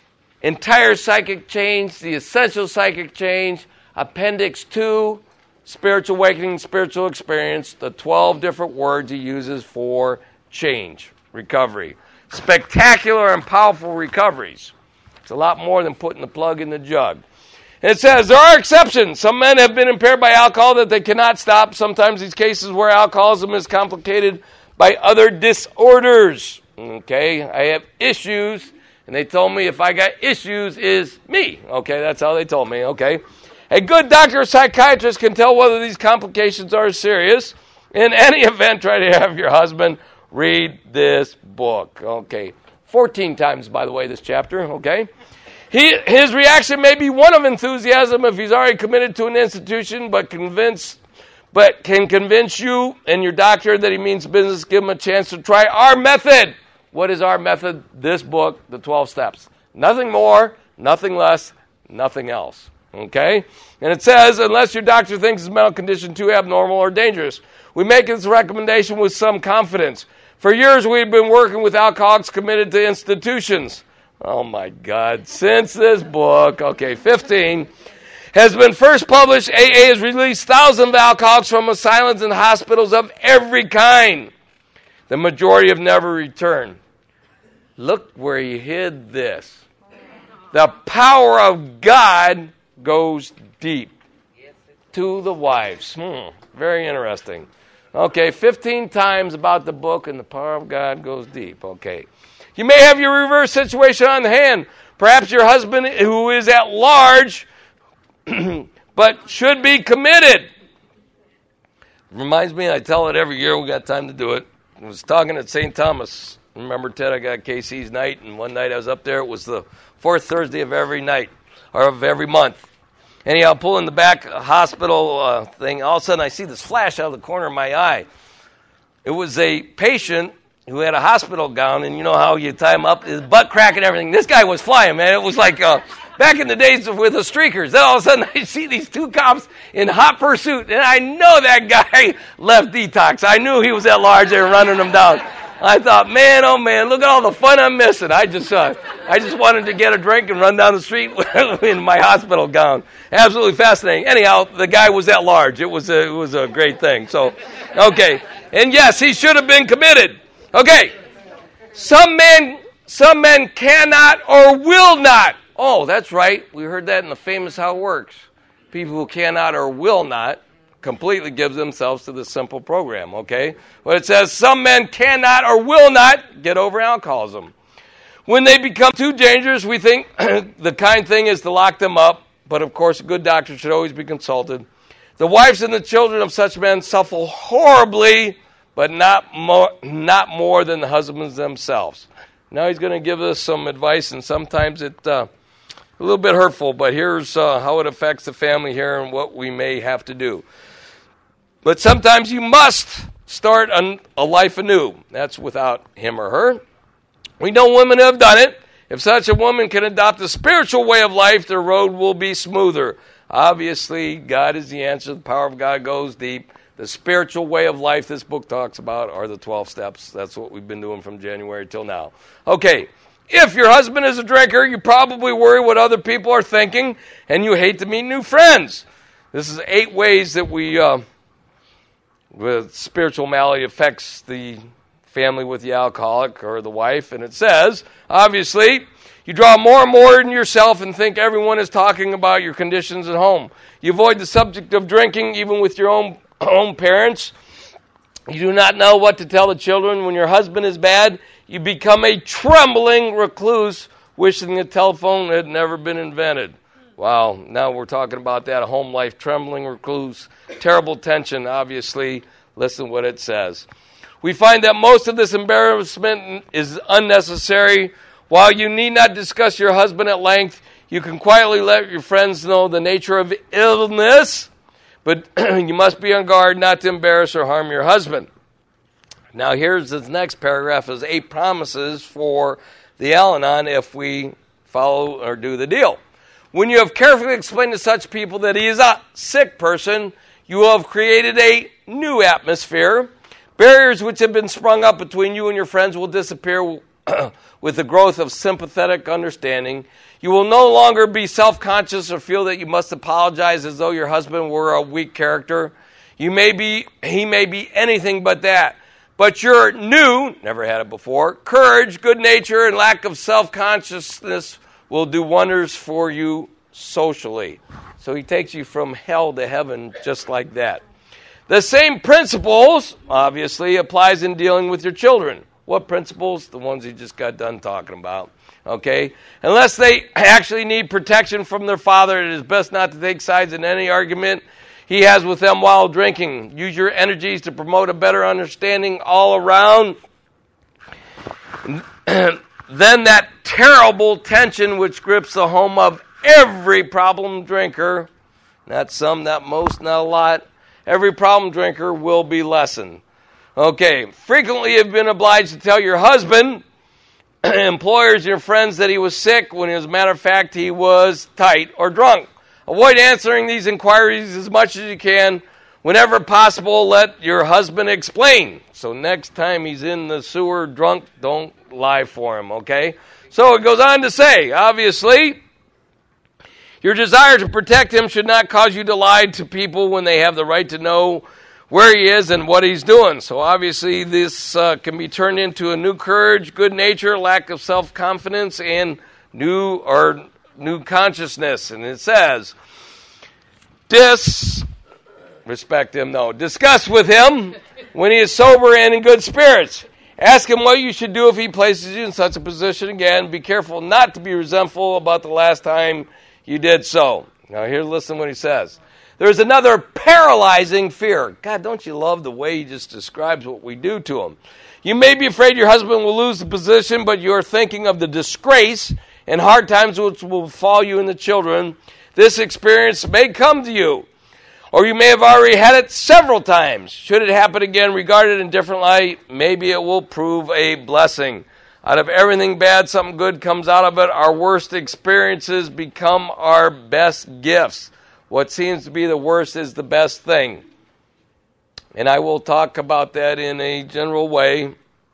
entire psychic change, the essential psychic change, Appendix two, spiritual awakening, spiritual experience, the twelve different words he uses for change, recovery. Spectacular and powerful recoveries. It's a lot more than putting the plug in the jug. And it says, there are exceptions. Some men have been impaired by alcohol that they cannot stop. Sometimes these cases where alcoholism is complicated by other disorders. Okay, I have issues, and they told me if I got issues is me. Okay, that's how they told me, okay. A good doctor or psychiatrist can tell whether these complications are serious. In any event, try to have your husband read this book. Okay, fourteen times, by the way, this chapter, okay. He, his reaction may be one of enthusiasm if he's already committed to an institution, but convince, but can convince you and your doctor that he means business. Give him a chance to try our method. What is our method? This book, the twelve steps. Nothing more, nothing less, nothing else. Okay? And it says, unless your doctor thinks his mental condition too abnormal or dangerous. We make this recommendation with some confidence. For years we've been working with alcoholics committed to institutions. Oh, my God. Since this book, okay, fifteen, has been first published, A A has released thousands of alcoholics from asylums and hospitals of every kind. The majority have never returned. Look where he hid this. The power of God goes deep to the wives. Hmm, very interesting. Okay, fifteen times about the book and the power of God goes deep. Okay. You may have your reverse situation on hand. Perhaps your husband who is at large but should be committed. Reminds me, I tell it every year, we got time to do it. I was talking at Saint Thomas. Remember, Ted, I got K C's night, and one night I was up there. It was the fourth Thursday of every night, or of every month. Anyhow, pulling the back hospital uh, thing, all of a sudden I see this flash out of the corner of my eye. It was a patient who had a hospital gown, and you know how you tie him up, his butt crack and everything. This guy was flying, man. It was like uh, back in the days with the streakers. Then all of a sudden I see these two cops in hot pursuit, and I know that guy left detox. I knew he was at large. They were running him down. I thought, man, oh man, look at all the fun I'm missing. I just, uh, I just wanted to get a drink and run down the street in my hospital gown. Absolutely fascinating. Anyhow, the guy was at large. It was a, it was a great thing. So, okay, and yes, he should have been committed. Okay, some men, some men cannot or will not. Oh, that's right. We heard that in the famous How It Works. People who cannot or will not completely give themselves to this simple program, okay? But it says some men cannot or will not get over alcoholism. When they become too dangerous, we think the kind thing is to lock them up, but of course a good doctor should always be consulted. The wives and the children of such men suffer horribly, but not more, not more than the husbands themselves. Now he's going to give us some advice, and sometimes it's uh, a little bit hurtful, but here's uh, how it affects the family here and what we may have to do. But sometimes you must start a life anew. That's without him or her. We know women have done it. If such a woman can adopt a spiritual way of life, their road will be smoother. Obviously, God is the answer. The power of God goes deep. The spiritual way of life this book talks about are the twelve steps. That's what we've been doing from January till now. Okay, if your husband is a drinker, you probably worry what other people are thinking, and you hate to meet new friends. This is eight ways that we... Uh, with spiritual malady affects the family with the alcoholic or the wife. And it says, obviously, you draw more and more in yourself and think everyone is talking about your conditions at home. You avoid the subject of drinking even with your own, own parents. You do not know what to tell the children. When your husband is bad, you become a trembling recluse, wishing the telephone had never been invented. Wow, now we're talking about that, a home life, trembling recluse, terrible tension, obviously. Listen to what it says. We find that most of this embarrassment is unnecessary. While you need not discuss your husband at length, you can quietly let your friends know the nature of illness, but you must be on guard not to embarrass or harm your husband. Now here's this next paragraph is eight promises for the Al-Anon if we follow or do the deal. When you have carefully explained to such people that he is a sick person, you will have created a new atmosphere. Barriers which have been sprung up between you and your friends will disappear with the growth of sympathetic understanding. You will no longer be self-conscious or feel that you must apologize as though your husband were a weak character. You may be, he may be anything but that. But your new, never had it before, courage, good nature, and lack of self-consciousness will do wonders for you socially. So he takes you from hell to heaven just like that. The same principles, obviously, applies in dealing with your children. What principles? The ones he just got done talking about. Okay? Unless they actually need protection from their father, it is best not to take sides in any argument he has with them while drinking. Use your energies to promote a better understanding all around. Then that terrible tension which grips the home of every problem drinker, not some, not most, not a lot, every problem drinker will be lessened. Okay, frequently you've been obliged to tell your husband, employers, your friends that he was sick when, as a matter of fact, he was tight or drunk. Avoid answering these inquiries as much as you can. Whenever possible, let your husband explain. So next time he's in the sewer drunk, don't lie for him, okay? So it goes on to say, obviously, your desire to protect him should not cause you to lie to people when they have the right to know where he is and what he's doing. So obviously this uh, can be turned into a new courage, good nature, lack of self-confidence, and new or new consciousness. And it says, dis, respect him, no, discuss with him when he is sober and in good spirits. Ask him what you should do if he places you in such a position again. Be careful not to be resentful about the last time you did so. Now here, listen to what he says. There's another paralyzing fear. God, don't you love the way he just describes what we do to him? You may be afraid your husband will lose the position, but you're thinking of the disgrace and hard times which will befall you and the children. this experience may come to you. Or you may have already had it several times. Should it happen again, regard it in a different light. Maybe it will prove a blessing. Out of everything bad, something good comes out of it. Our worst experiences become our best gifts. What seems to be the worst is the best thing. And I will talk about that in a general way.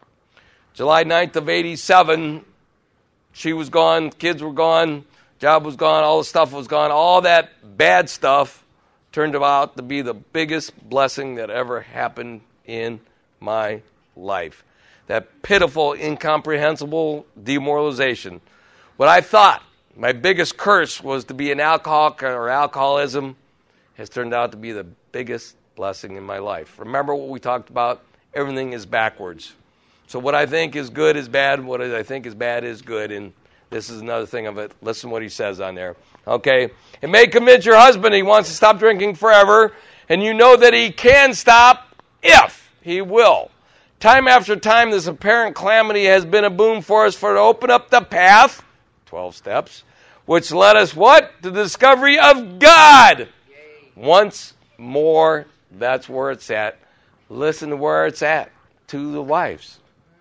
July ninth of eighty-seven, she was gone, kids were gone, job was gone, all the stuff was gone. All that bad stuff turned out to be the biggest blessing that ever happened in my life. That pitiful, incomprehensible demoralization. What I thought my biggest curse was to be an alcoholic or alcoholism has turned out to be the biggest blessing in my life. Remember what we talked about? Everything is backwards. So what I think is good is bad, what I think is bad is good, and this is another thing of it. Listen to what he says on there. Okay? It may convince your husband he wants to stop drinking forever, and you know that he can stop if he will. Time after time, this apparent calamity has been a boon for us for to open up the path, twelve steps, which led us what? To the discovery of God. Yay. Once more, that's where it's at. Listen to where it's at, to the wives.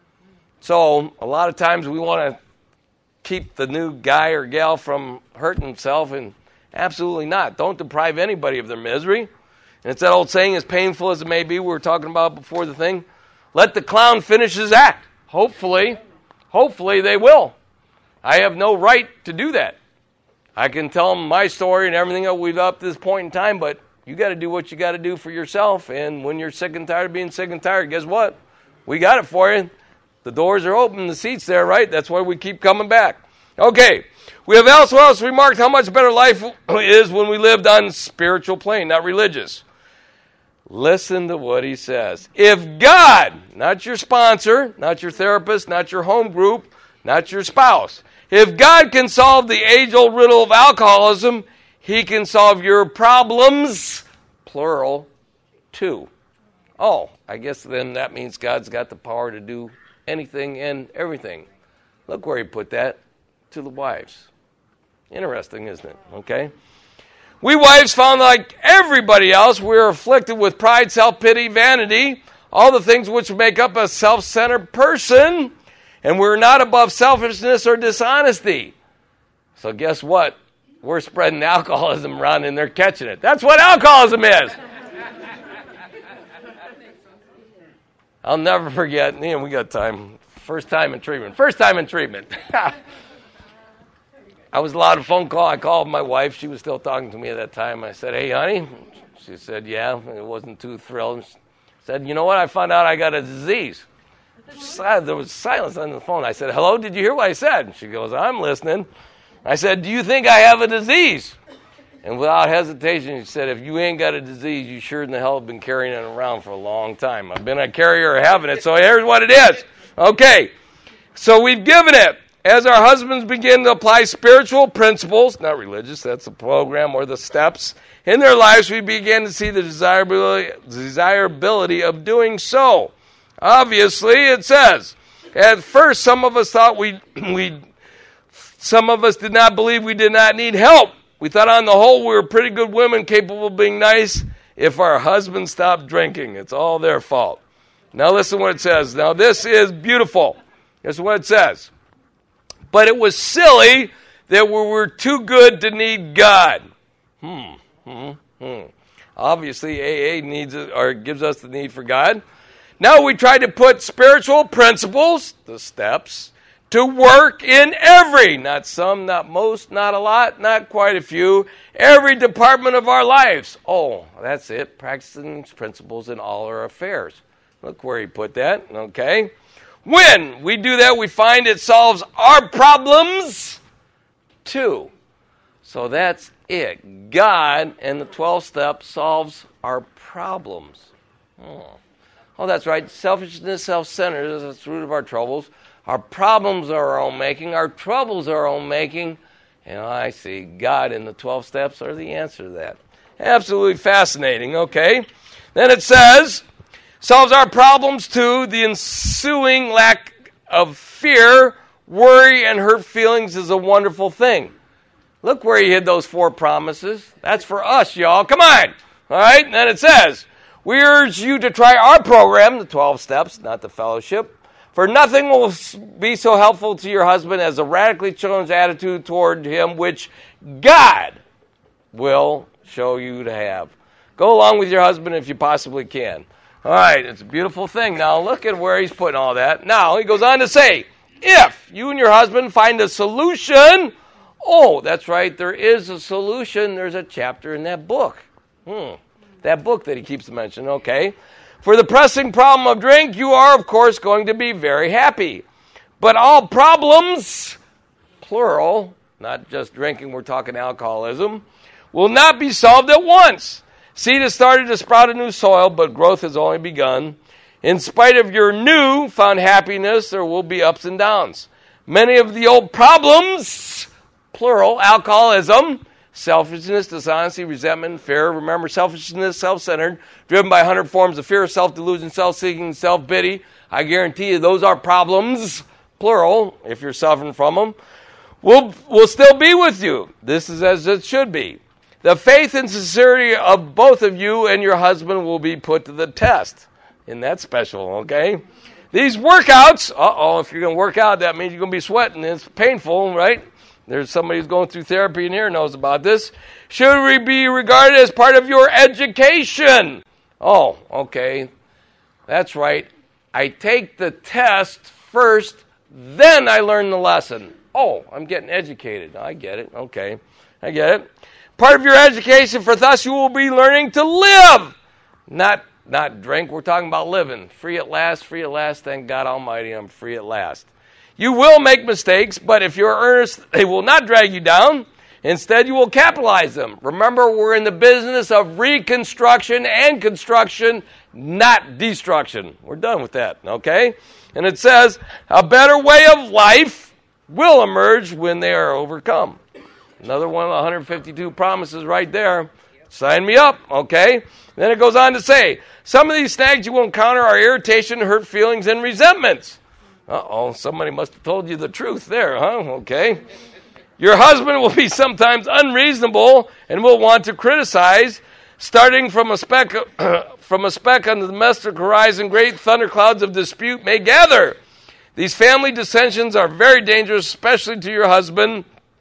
So, a lot of times we want to keep the new guy or gal from hurting himself, and absolutely not. Don't deprive anybody of their misery. And it's that old saying, as painful as it may be, we were talking about before the thing, let the clown finish his act. Hopefully, hopefully they will. I have no right to do that. I can tell them my story and everything that we've up to this point in time, but you got to do what you got to do for yourself. And when you're sick and tired of being sick and tired, guess what? We got it for you. The doors are open, the seat's there, right? That's why we keep coming back. Okay, we have also else remarked how much better life is when we lived on spiritual plane, not religious. Listen to what he says. If God, not your sponsor, not your therapist, not your home group, not your spouse, if God can solve the age-old riddle of alcoholism, he can solve your problems, plural, too. Oh, I guess then that means God's got the power to do anything and everything. Look where he put that, to the wives. Interesting, isn't it? Okay. We wives found like everybody else, we're afflicted with pride, self-pity, vanity, all the things which make up a self-centered person, and we're not above selfishness or dishonesty. So guess what? We're spreading alcoholism around and they're catching it. That's what alcoholism is. I'll never forget, you know, we got time, first time in treatment. First time in treatment. I was allowed a phone call. I called my wife. She was still talking to me at that time. I said, hey, honey. She said, yeah. It wasn't too thrilled. She said, you know what? I found out I got a disease. There was silence on the phone. I said, hello, did you hear what I said? She goes, I'm listening. I said, do you think I have a disease? And without hesitation, she said, if you ain't got a disease, you sure in the hell have been carrying it around for a long time. I've been a carrier of having it, so here's what it is. Okay, so we've given it. As our husbands begin to apply spiritual principles, not religious, that's the program or the steps, in their lives, we begin to see the desirability, desirability of doing so. Obviously, it says, at first, some of us thought we, we, some of us did not believe we did not need help. We thought on the whole we were pretty good women capable of being nice if our husbands stopped drinking. It's all their fault. Now listen what it says. Now this is beautiful. Here's what it says. But it was silly that we were too good to need God. Hmm. Hmm. Hmm. Obviously, A A needs it, or gives us the need for God. Now we try to put spiritual principles, the steps, to work in every, not some, not most, not a lot, not quite a few, every department of our lives. Oh, that's it. Practicing these principles in all our affairs. Look where he put that. Okay. When we do that, we find it solves our problems too. So that's it. God and the twelve steps solves our problems. Oh, oh that's right. Selfishness, self-centered is the root of our troubles. Our problems are our own making. Our troubles are our own making. And I see God and the twelve steps are the answer to that. Absolutely fascinating. Okay. Then it says, solves our problems too. The ensuing lack of fear, worry, and hurt feelings is a wonderful thing. Look where he hid those four promises. That's for us, y'all. Come on. All right? And then it says, we urge you to try our program, the twelve steps, not the fellowship. For nothing will be so helpful to your husband as a radically changed attitude toward him, which God will show you to have. Go along with your husband if you possibly can. All right, it's a beautiful thing. Now, look at where he's putting all that. Now, he goes on to say, if you and your husband find a solution, oh, that's right, there is a solution. There's a chapter in that book. Hmm, that book that he keeps mentioning, okay. For the pressing problem of drink, you are, of course, going to be very happy. But all problems, plural, not just drinking, we're talking alcoholism, will not be solved at once. Seed has started to sprout a new soil, but growth has only begun. In spite of your new found happiness, there will be ups and downs. Many of the old problems, plural, alcoholism, selfishness, dishonesty, resentment, fear. Remember, selfishness, self-centered, driven by a hundred forms of fear, self-delusion, self-seeking, self-pity. I guarantee you those are problems, plural, if you're suffering from them. Will will still be with you. This is as it should be. The faith and sincerity of both of you and your husband will be put to the test. Isn't that special, okay? These workouts, uh-oh, if you're going to work out, that means you're going to be sweating. It's painful, right? There's somebody who's going through therapy in here knows about this. Should we be regarded as part of your education? Oh, okay. That's right. I take the test first, then I learn the lesson. Oh, I'm getting educated. I get it. Okay. I get it. Part of your education, for thus you will be learning to live. Not not drink. We're talking about living. Free at last, free at last. Thank God Almighty, I'm free at last. You will make mistakes, but if you're earnest, they will not drag you down. Instead, you will capitalize them. Remember, we're in the business of reconstruction and construction, not destruction. We're done with that, okay? And it says, a better way of life will emerge when they are overcome. Another one of the one hundred fifty-two promises right there. Sign me up, okay? Then it goes on to say, some of these snags you will encounter are irritation, hurt feelings, and resentments. Uh-oh, somebody must have told you the truth there, huh? Okay. Your husband will be sometimes unreasonable and will want to criticize. Starting from a speck from a speck on the domestic horizon, great thunderclouds of dispute may gather. These family dissensions are very dangerous, especially to your husband.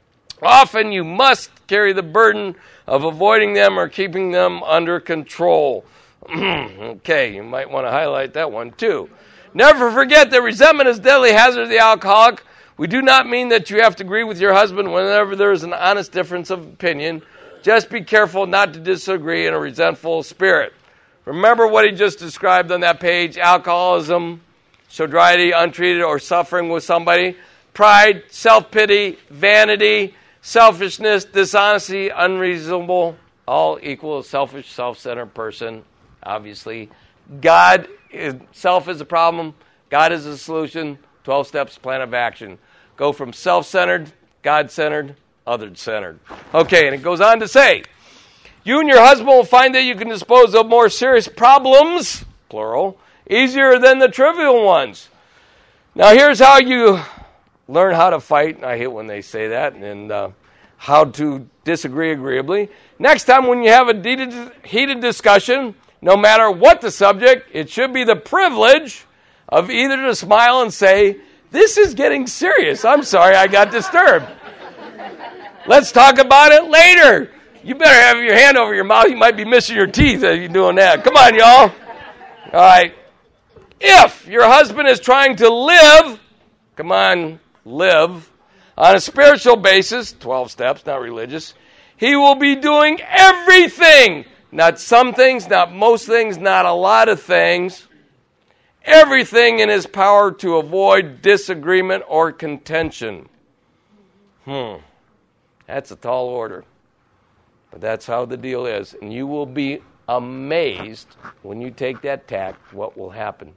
Often you must carry the burden of avoiding them or keeping them under control. Okay, you might want to highlight that one too. Never forget that resentment is a deadly hazard to the alcoholic. We do not mean that you have to agree with your husband whenever there is an honest difference of opinion. Just be careful not to disagree in a resentful spirit. Remember what he just described on that page: alcoholism, sobriety, untreated, or suffering with somebody, pride, self-pity, vanity, selfishness, dishonesty, unreasonable, all equal a selfish, self-centered person, obviously. God, is, self is a problem. God is a solution. twelve steps, plan of action. Go from self-centered, God-centered, other-centered. Okay, and it goes on to say, you and your husband will find that you can dispose of more serious problems, plural, easier than the trivial ones. Now, here's how you learn how to fight. I hate when they say that. And uh, how to disagree agreeably. Next time when you have a heated, heated discussion, no matter what the subject, it should be the privilege of either to smile and say, this is getting serious. I'm sorry I got disturbed. Let's talk about it later. You better have your hand over your mouth. You might be missing your teeth as you're doing that. Come on, y'all. All right. If your husband is trying to live, come on, live, on a spiritual basis, twelve steps, not religious, he will be doing everything. Not some things, not most things, not a lot of things. Everything in his power to avoid disagreement or contention. Hmm. That's a tall order. But that's how the deal is. And you will be amazed when you take that tack what will happen.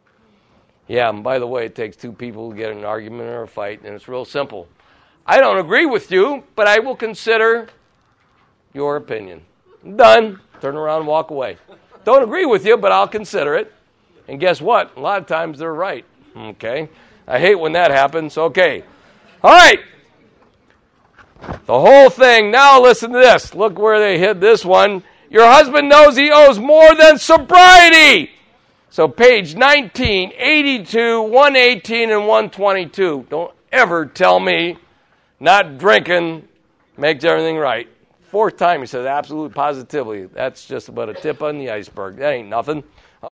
Yeah, and by the way, it takes two people to get in an argument or a fight, and it's real simple. I don't agree with you, but I will consider your opinion. Done. Turn around and walk away. Don't agree with you, but I'll consider it. And guess what? A lot of times they're right. Okay? I hate when that happens. Okay. All right. The whole thing. Now listen to this. Look where they hid this one. Your husband knows he owes more than sobriety. So page nineteen, eighty-two, one eighteen, and one twenty-two. Don't ever tell me not drinking makes everything right. Fourth time he says absolutely positively. That's just about a tip on the iceberg. That ain't nothing.